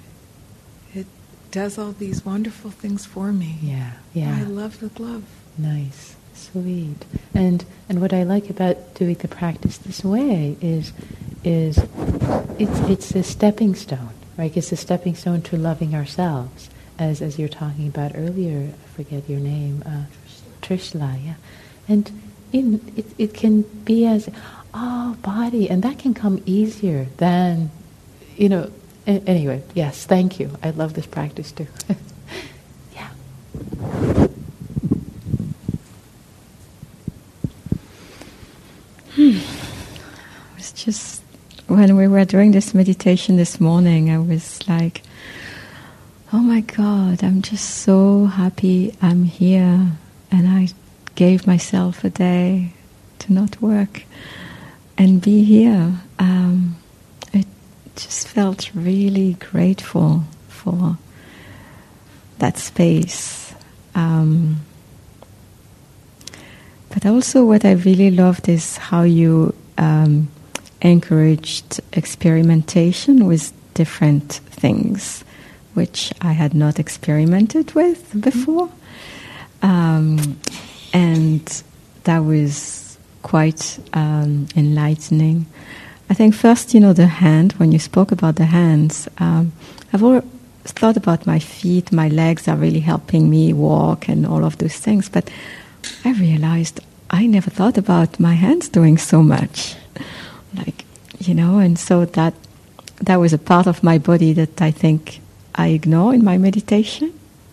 it does all these wonderful things for me. Yeah, yeah. I love the glove. Nice, sweet. And and what I like about doing the practice this way is is it's it's a stepping stone, right? It's a stepping stone to loving ourselves. As as you're talking about earlier, I forget your name, uh, Trishla, yeah. And in it it can be as oh, body, and that can come easier than, you know, A- anyway, yes, thank you. I love this practice too. Yeah. Hmm. I was just, when we were doing this meditation this morning, I was like, oh my God, I'm just so happy I'm here. And I gave myself a day to not work and be here. Um, it just felt really grateful for that space. Um, but also what I really loved is how you um, encouraged experimentation with different things, which I had not experimented with mm-hmm. before. Um, and that was quite um, enlightening. I think first, you know, the hand, when you spoke about the hands, um, I've always thought about my feet, my legs are really helping me walk and all of those things, but I realized I never thought about my hands doing so much. Like, you know, and so that that was a part of my body that I think I ignore in my meditation.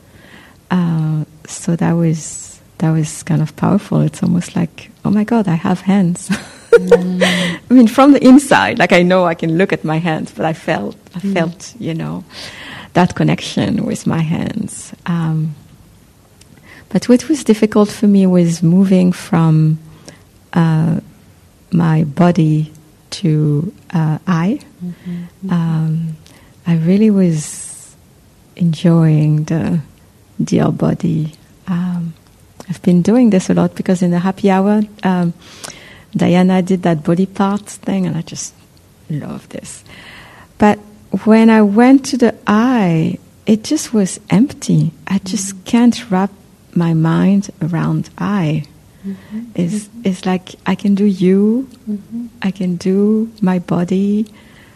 Uh, so that was that was kind of powerful. It's almost like, oh my God, I have hands. Mm. I mean, from the inside, like I know I can look at my hands, but I felt, I mm. felt, you know, that connection with my hands. Um, but what was difficult for me was moving from uh, my body to uh, I. Mm-hmm. Um, I really was enjoying the dear body. Um, I've been doing this a lot because in the happy hour, um, Diana did that body parts thing, and I just love this. But when I went to the I, it just was empty. I just mm-hmm. can't wrap my mind around I. Mm-hmm. It's, it's like I can do you, mm-hmm. I can do my body,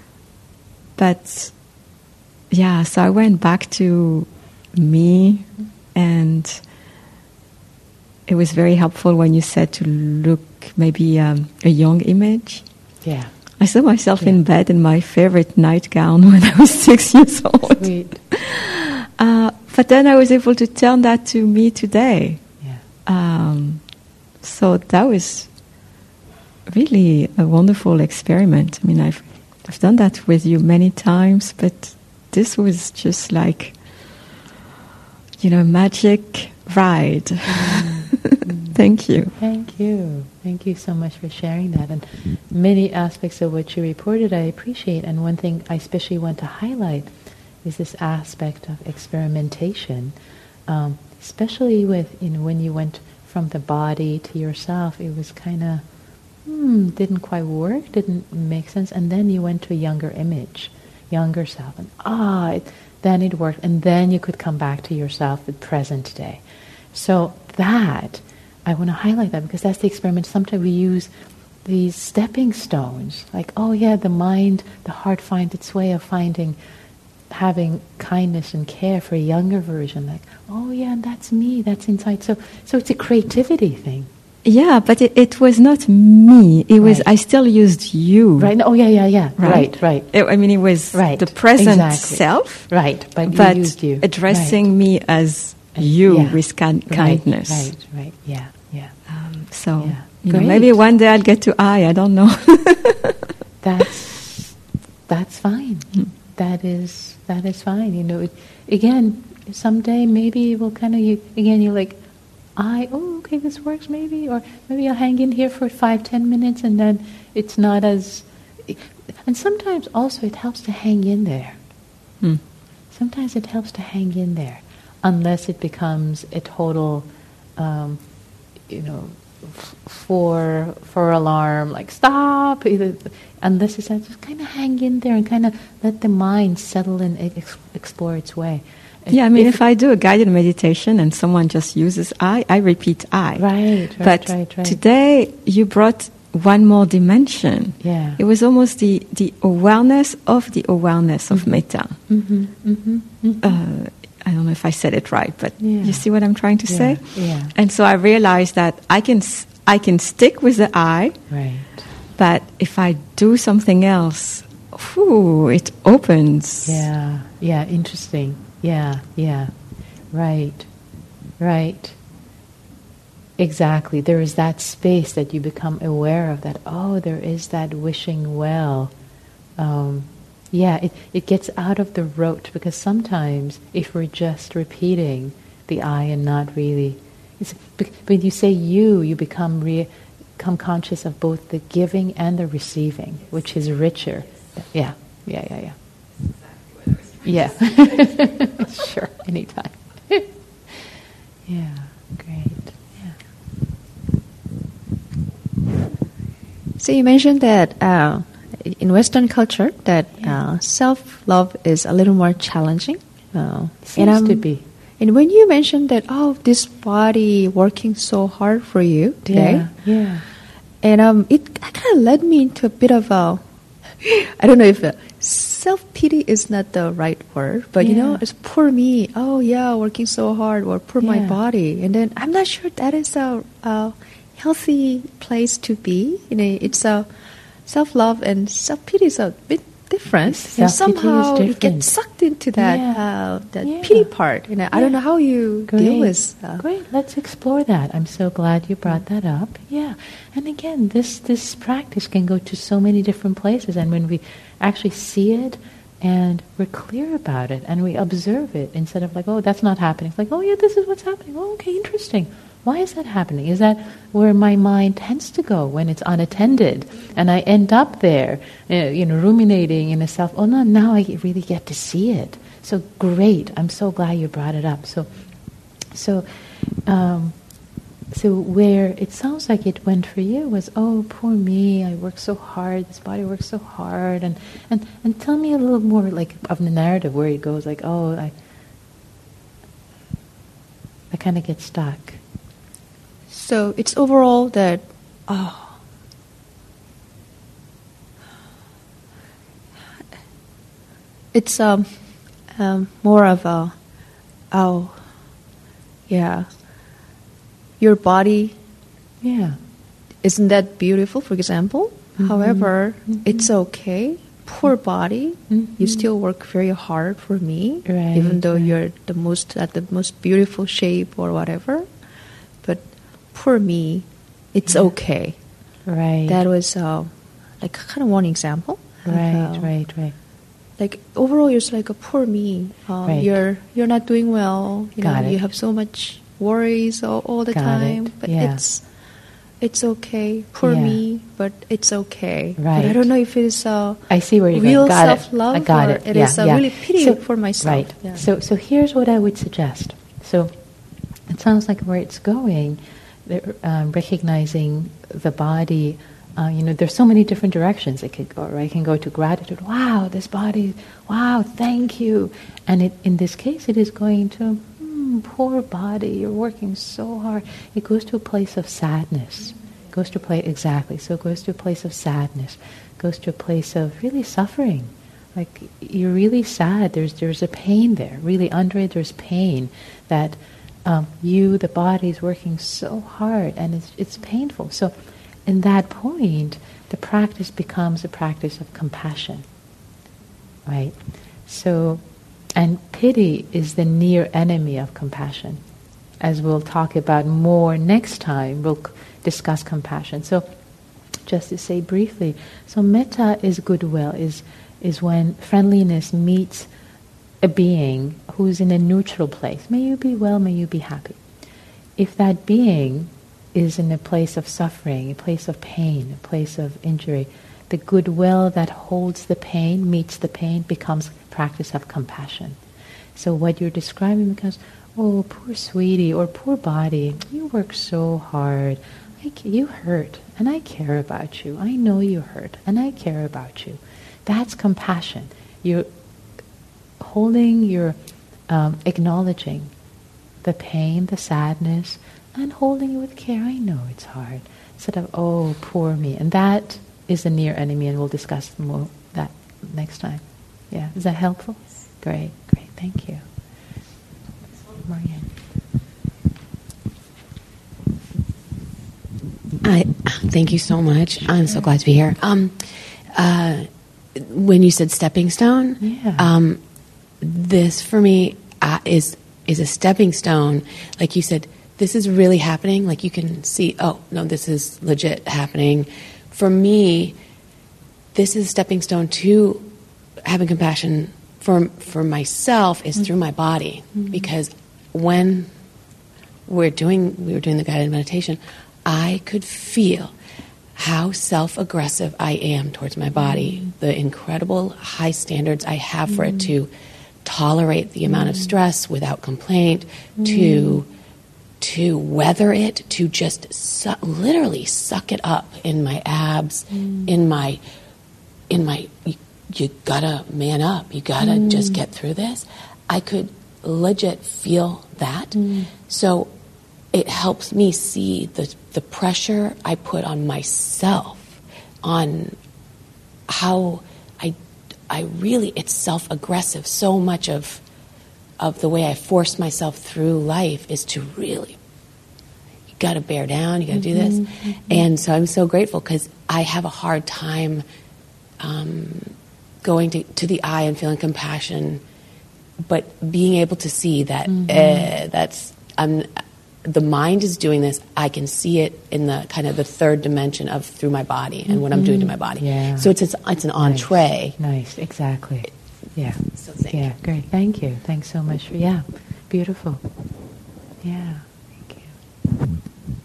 but yeah, so I went back to me, and it was very helpful when you said to look maybe um, a young image. Yeah. I saw myself yeah. in bed in my favorite nightgown when I was six years old. Sweet. Uh, but then I was able to turn that to me today. Yeah. Um, so that was really a wonderful experiment. I mean, I've I've done that with you many times, but this was just like, you know, a magic ride. Mm. Thank you. Thank you. Thank you so much for sharing that. And many aspects of what you reported I appreciate. And one thing I especially want to highlight is this aspect of experimentation, um, especially with, you know, when you went from the body to yourself, it was kind of, hmm, didn't quite work, didn't make sense. And then you went to a younger image, younger self, and ah, it, then it worked. And then you could come back to yourself at present day. So that, I want to highlight that because that's the experiment. Sometimes we use these stepping stones, like, oh yeah, the mind, the heart finds its way of finding, having kindness and care for a younger version. Like, oh yeah, that's me, that's inside. So, so it's a creativity thing. Yeah, but it, it was not me. It was, right. I still used you. Right. Oh yeah, yeah, yeah. Right, right. right. It, I mean, it was right. the present exactly. self. Right, but, but you used you. addressing right. me as you yeah. with kind, kindness. Right, right, right. Yeah, yeah. Um, so yeah. you know, maybe one day I'll get to I. I don't know. that's that's fine. Mm. That is that is fine. You know, it, again, someday maybe it will kind of you again. You're like, I oh okay, this works maybe, or maybe I'll hang in here for five ten minutes, and then it's not as. And sometimes also it helps to hang in there. Mm. Sometimes it helps to hang in there. Unless it becomes a total, um, you know, f- for for alarm, like stop. Unless it's just kind of hang in there and kind of let the mind settle and ex- explore its way. Yeah, I mean, if, if I do a guided meditation and someone just uses I, I repeat I. Right, right, but right, right. Today you brought one more dimension. Yeah, it was almost the, the awareness of the awareness of mm-hmm. metta. Mm-hmm, mm-hmm, mm-hmm. Uh, I don't know if I said it right, but yeah. you see what I'm trying to yeah. say? Yeah. And so I realized that I can I can stick with the I, right. but if I do something else, whew, it opens. Yeah, yeah, interesting. Yeah, yeah, right, right. Exactly. There is that space that you become aware of, that, oh, there is that wishing well. Um, yeah, it, it gets out of the rote, because sometimes if we're just repeating the I and not really, it's, when you say you, you become, re, become conscious of both the giving and the receiving, which is richer. Yeah, yeah, yeah, yeah. Yeah, sure, anytime. Yeah, great. So you mentioned that uh, in Western culture that yeah. uh, self-love is a little more challenging. Uh, Seems and, um, to be. And when you mentioned that, oh, this body working so hard for you today, yeah, yeah. and um, it kind of led me into a bit of a, I don't know if uh, self-pity is not the right word, but yeah. you know, it's poor me. Oh yeah, working so hard, or poor yeah. my body, and then I'm not sure that is a. a healthy place to be. You know, it's a self-love and self-pity is a bit different. And somehow you get sucked into that yeah. uh, that yeah. pity part. You know, yeah. I don't know how you Great. deal with. Uh, Great, let's explore that. I'm so glad you brought that up. Yeah, and again, this this practice can go to so many different places. And when we actually see it and we're clear about it and we observe it, instead of like, oh, that's not happening. It's like, oh yeah, this is what's happening. Oh, okay, interesting. Why is that happening? Is that where my mind tends to go when it's unattended, and I end up there, uh, you know, ruminating in a self? Oh no! Now I really get to see it. So great! I'm so glad you brought it up. So, so, um, so where it sounds like it went for you was, oh, poor me! I work so hard. This body works so hard, and and and tell me a little more like of the narrative where it goes like, oh, I, I kind of get stuck. So it's overall that, oh, it's um, um, more of a, oh, yeah, your body, yeah, isn't that beautiful, for example? Mm-hmm. However, mm-hmm. it's okay. Poor body, mm-hmm. you still work very hard for me, right, even though right. you're the most at the most beautiful shape or whatever. But for me, it's yeah. okay. Right. That was uh, like kind of one example. Right, uh, right, right. Like overall, you're like a poor me. Uh, right. You're you're not doing well. You Got know, it. you have so much worries all, all the Got time. It. But yeah. it's it's okay. Poor yeah. me, but it's okay. Right. But I don't know if it is uh, I see where you're real going. Got self-love it. I got or it. it yeah, is uh, yeah. really pity so, for myself. Right. Yeah. So so here's what I would suggest. So it sounds like where it's going. Um, recognizing the body, uh, you know, there's so many different directions it could go, right? It can go to gratitude. Wow, this body, wow, thank you. And it, in this case, it is going to, hmm, poor body, you're working so hard. It goes to a place of sadness. It goes to a place, exactly. So it goes to a place of sadness. It goes to a place of really suffering. Like, you're really sad. There's, there's a pain there. Really, under it, there's pain that Um, you, the body, is working so hard, and it's it's painful. So, in that point, the practice becomes a practice of compassion, right? So, and pity is the near enemy of compassion. As we'll talk about more next time, we'll c- discuss compassion. So, just to say briefly, so metta is goodwill, is is when friendliness meets a being who's in a neutral place. May you be well, may you be happy. If that being is in a place of suffering, a place of pain, a place of injury, the goodwill that holds the pain, meets the pain, becomes practice of compassion. So what you're describing becomes, oh, poor sweetie, or poor body, you work so hard. I, you hurt, and I care about you. I know you hurt, and I care about you. That's compassion. You're holding, you're um, acknowledging the pain, the sadness, and holding it with care. I know it's hard. Instead of, oh, poor me. And that is the near enemy, and we'll discuss more that next time. Yeah, is that helpful? Great, great, thank you. Marianne. I, thank you so much. I'm so glad to be here. Um, uh, when you said stepping stone, Yeah. um, this for me uh, is is a stepping stone. Like you said, this is really happening. Like you can see, oh no, this is legit happening. For me, this is a stepping stone to having compassion for for myself is mm-hmm. through my body, mm-hmm. because when we're doing we were doing the guided meditation, I could feel how self-aggressive I am towards my body, mm-hmm. the incredible high standards I have for mm-hmm. it to tolerate the amount mm-hmm. of stress without complaint, mm-hmm. to to weather it, to just su- literally suck it up in my abs, mm-hmm. in my in my you, you gotta man up, you gotta mm-hmm. just get through this. I could legit feel that. Mm-hmm. So it helps me see the the pressure I put on myself, on how I, I really, it's self-aggressive. So much of of the way I force myself through life is to really, you got to bear down, you got to mm-hmm, do this. Mm-hmm. And so I'm so grateful because I have a hard time um, going to, to the eye and feeling compassion, but being able to see that mm-hmm. uh, that's, I'm, the mind is doing this. I can see it in the kind of the third dimension of through my body and mm-hmm. what I'm doing to my body. Yeah. So it's it's, it's an entree. Nice. nice, exactly. Yeah. So thank yeah, you. great. Thank you. Thanks so much for yeah, beautiful. Yeah, thank you.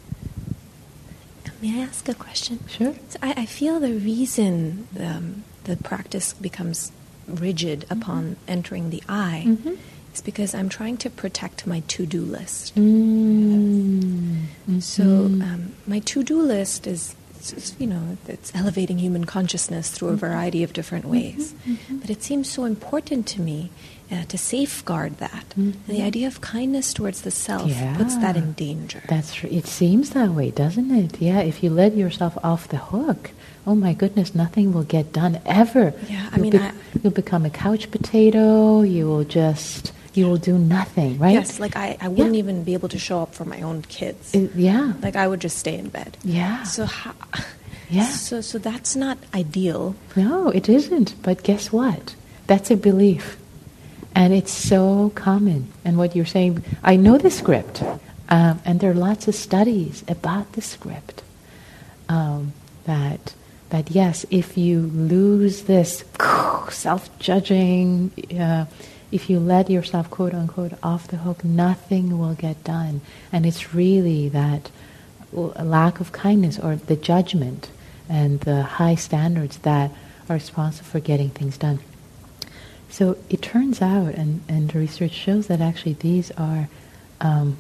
May I ask a question? Sure. So I, I feel the reason um, the practice becomes rigid mm-hmm. upon entering the eye. Mm-hmm. It's because I'm trying to protect my to-do list. Mm-hmm. So um, my to-do list is, it's, you know, it's elevating human consciousness through a variety of different ways. Mm-hmm. But it seems so important to me uh, to safeguard that. Mm-hmm. And the idea of kindness towards the self yeah. puts that in danger. That's true. It seems that way, doesn't it? Yeah, if you let yourself off the hook, oh my goodness, nothing will get done ever. Yeah, I you'll mean, be, I, you'll become a couch potato. You will just... You will do nothing, right? Yes, like I, I wouldn't yeah. even be able to show up for my own kids. It, yeah. Like I would just stay in bed. Yeah. So how, yeah. So so that's not ideal. No, it isn't. But guess what? That's a belief. And it's so common. And what you're saying, I know the script. Um, and there are lots of studies about the script. Um, that that yes, if you lose this self-judging, uh, if you let yourself, quote unquote, off the hook, nothing will get done. And it's really that lack of kindness or the judgment and the high standards that are responsible for getting things done. So it turns out, and, and the research shows that actually these are um,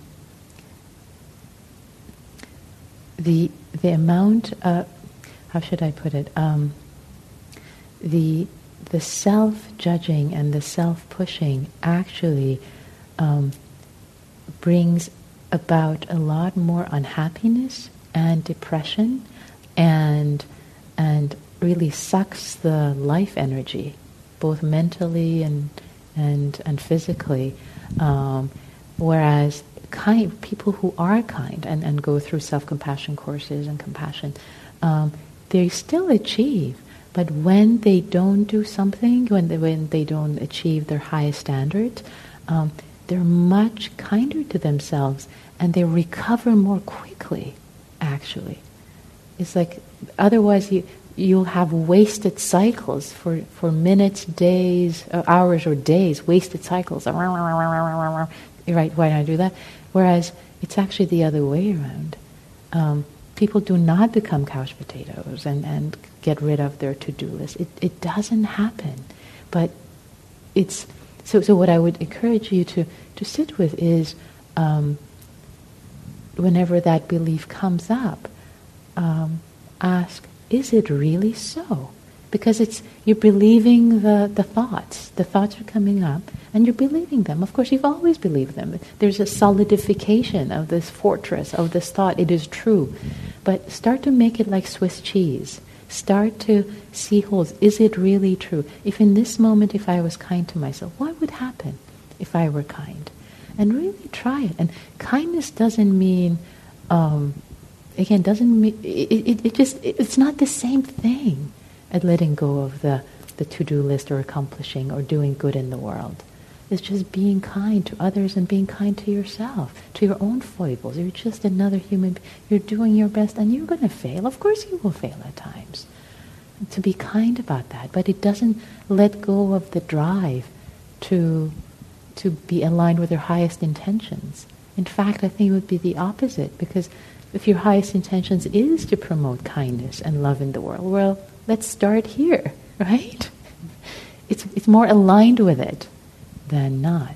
the the amount, uh, how should I put it, um, the the self-judging and the self-pushing actually um, brings about a lot more unhappiness and depression and and really sucks the life energy, both mentally and and and physically. Um, whereas kind people who are kind and, and go through self-compassion courses and compassion, um, they still achieve. But when they don't do something, when they, when they don't achieve their highest standards, um, they're much kinder to themselves and they recover more quickly, actually. It's like, otherwise you, you'll have wasted cycles for, for minutes, days, uh, hours or days, wasted cycles. Right, why did I do that? Whereas it's actually the other way around. Um, people do not become couch potatoes and, and get rid of their to-do list. It it doesn't happen. But it's so so what I would encourage you to, to sit with is um, whenever that belief comes up, um, ask, is it really so? Because it's you're believing the, the thoughts. The thoughts are coming up and you're believing them. Of course, you've always believed them. There's a solidification of this fortress, of this thought. It is true. But start to make it like Swiss cheese. Start to see holes. Is it really true? If in this moment, if I was kind to myself, what would happen if I were kind? And really try it. And kindness doesn't mean, um, again, doesn't mean, it, it, it just, it, it's not the same thing as letting go of the, the to-do list or accomplishing or doing good in the world. It's just being kind to others and being kind to yourself, to your own foibles. You're just another human. You're doing your best and you're going to fail. Of course you will fail at times. And to be kind about that. But it doesn't let go of the drive to, to be aligned with your highest intentions. In fact, I think it would be the opposite, because if your highest intentions is to promote kindness and love in the world, well, let's start here, right? It's, it's more aligned with it than not.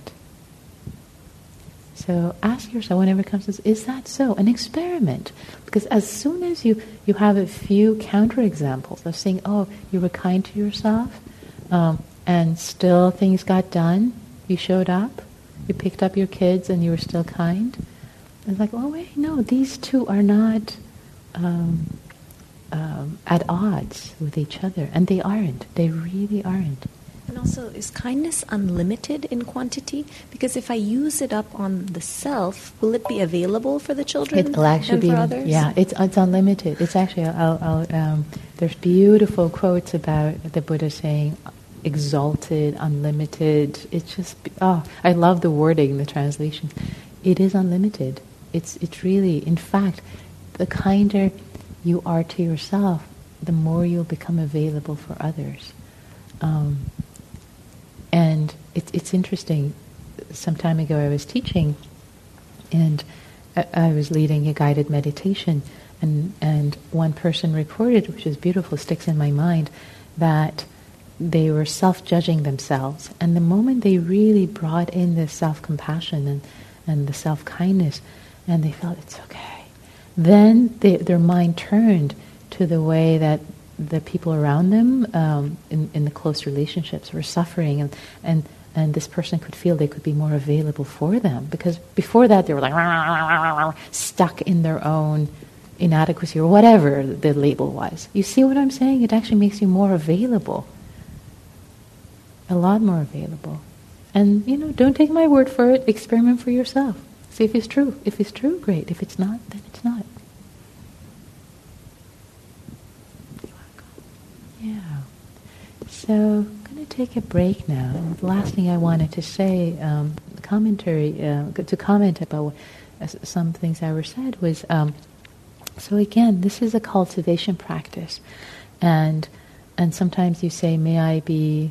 So ask yourself whenever it comes to this, is that so? An experiment. Because as soon as you, you have a few counterexamples of saying, oh, you were kind to yourself, um, and still things got done, you showed up, you picked up your kids and you were still kind, it's like, oh wait, no, these two are not um, um, at odds with each other. And they aren't. They really aren't. And also, is kindness unlimited in quantity? Because if I use it up on the self, will it be available for the children It'll actually and be, for others? Yeah, it's it's unlimited. It's actually, I'll, I'll, um, there's beautiful quotes about the Buddha saying, exalted, unlimited. It's just, oh, I love the wording, the translation. It is unlimited. It's it's really, in fact, the kinder you are to yourself, the more you'll become available for others. Um, and it, it's interesting. Some time ago I was teaching, and I, I was leading a guided meditation, and, and one person reported, which is beautiful, sticks in my mind, that they were self-judging themselves. And the moment they really brought in this self-compassion and, and the self-kindness, and they felt it's okay, then they, their mind turned to the way that the people around them um, in, in the close relationships were suffering, and, and, and this person could feel they could be more available for them. Because before that they were like rah, rah, rah, rah, rah, stuck in their own inadequacy or whatever the label was. You see what I'm saying? It actually makes you more available. A lot more available. And, you know, don't take my word for it. Experiment for yourself. See if it's true. If it's true, great. If it's not, then it's not. Yeah. So I'm going to take a break now. And the last thing I wanted to say, um, commentary, uh, to comment about uh, some things that were said was, um, so again, this is a cultivation practice. And and sometimes you say, may I be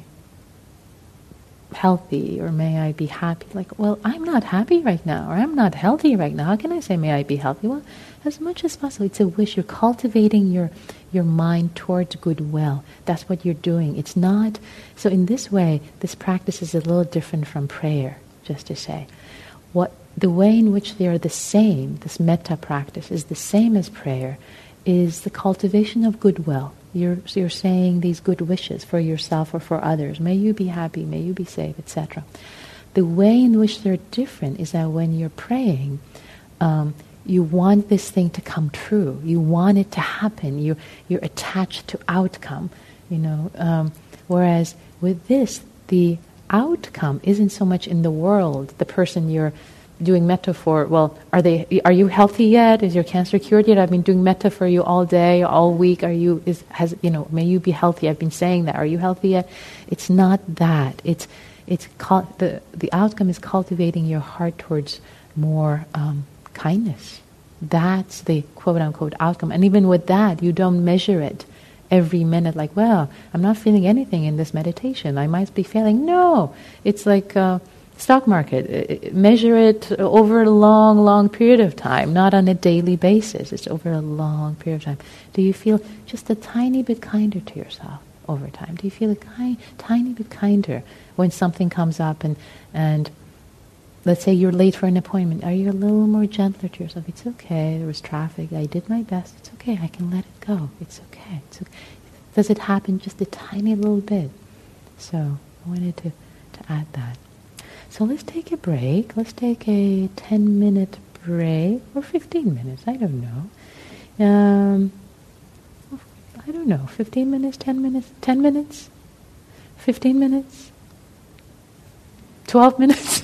healthy, or may I be happy? Like, well, I'm not happy right now, or I'm not healthy right now. How can I say, may I be healthy? Well, as much as possible, it's a wish. You're cultivating your your mind towards goodwill. That's what you're doing. It's not, so in this way, this practice is a little different from prayer, just to say. What the way in which they are the same, this metta practice is the same as prayer, is the cultivation of goodwill. You're, so you're saying these good wishes for yourself or for others. May you be happy, may you be safe, et cetera. The way in which they're different is that when you're praying, um, you want this thing to come true. You want it to happen. You, you're attached to outcome. You know. Um, whereas with this, the outcome isn't so much in the world. The person you're doing metta for, well, are they? Are you healthy yet? Is your cancer cured yet? I've been doing metta for you all day, all week. Are you? Is has you know? May you be healthy. I've been saying that. Are you healthy yet? It's not that. It's it's cul- the the outcome is cultivating your heart towards more um, kindness. That's the quote unquote outcome. And even with that, you don't measure it every minute. Like, well, I'm not feeling anything in this meditation. I might be failing. No, it's like. Uh, Stock market, measure it over a long, long period of time, not on a daily basis. It's over a long period of time. Do you feel just a tiny bit kinder to yourself over time? Do you feel a ki- tiny bit kinder when something comes up and, and let's say you're late for an appointment? Are you a little more gentler to yourself? It's okay, there was traffic, I did my best. It's okay, I can let it go. It's okay. It's okay. Does it happen just a tiny little bit? So I wanted to, to add that. So let's take a break. Let's take a ten-minute break, or fifteen minutes, I don't know. Um, I don't know, fifteen minutes, ten minutes, ten minutes, fifteen minutes, twelve minutes,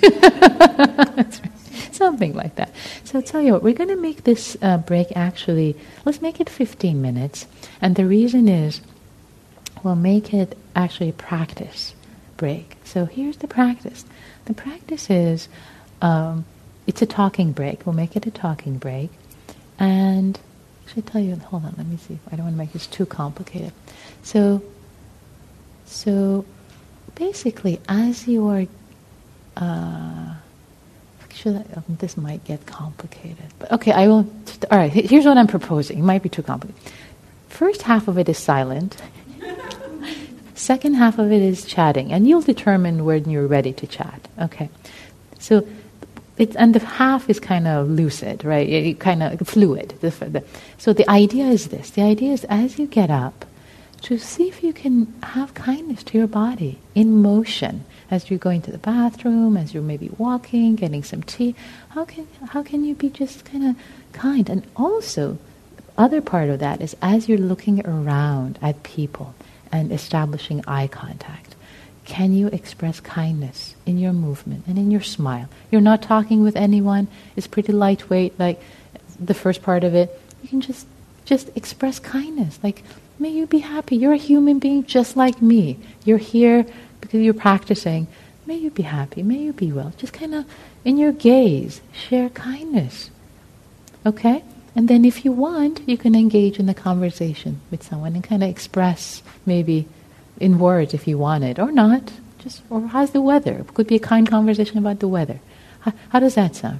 something like that. So I'll tell you what, we're going to make this uh, break actually, let's make it fifteen minutes. And the reason is, we'll make it actually a practice break. So here's the practice. The practice is, um, it's a talking break. We'll make it a talking break. And actually tell you, hold on, let me see. I don't want to make this too complicated. So, so basically, as you are, uh, should I, oh, this might get complicated. But okay, I will, all right, here's what I'm proposing. It might be too complicated. First half of it is silent. Second half of it is chatting. And you'll determine when you're ready to chat. Okay. So, it's, and the half is kind of lucid, right? It, kind of fluid. The, the, so the idea is this. The idea is as you get up, to see if you can have kindness to your body in motion. As you're going to the bathroom, as you're maybe walking, getting some tea. How can, how can you be just kind of kind? And also, the other part of that is as you're looking around at people and establishing eye contact, can you express kindness in your movement and in your smile? You're not talking with anyone. It's pretty lightweight, like the first part of it. You can just just express kindness. Like, may you be happy. You're a human being just like me. You're here because you're practicing. May you be happy. May you be well. Just kind of, in your gaze, share kindness. Okay? And then if you want, you can engage in the conversation with someone and kind of express, maybe in words if you want it, or not. Just, or how's the weather? It could be a kind conversation about the weather. How, how does that sound?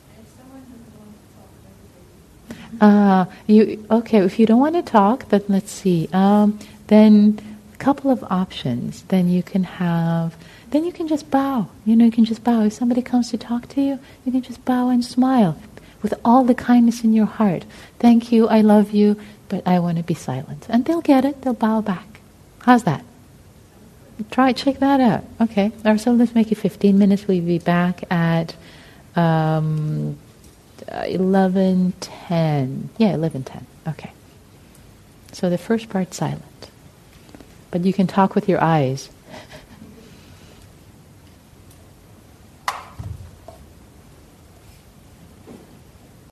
Uh, you okay? If you don't want to talk, then let's see. Um, then a couple of options. Then you can have. Then you can just bow. You know, you can just bow. If somebody comes to talk to you, you can just bow and smile with all the kindness in your heart. Thank you. I love you, but I want to be silent. And they'll get it. They'll bow back. How's that? Try check that out. Okay. Or so let's make it fifteen minutes. We'll be back at. Um, eleven ten. Yeah, eleven ten. Okay. So the first part silent. But you can talk with your eyes.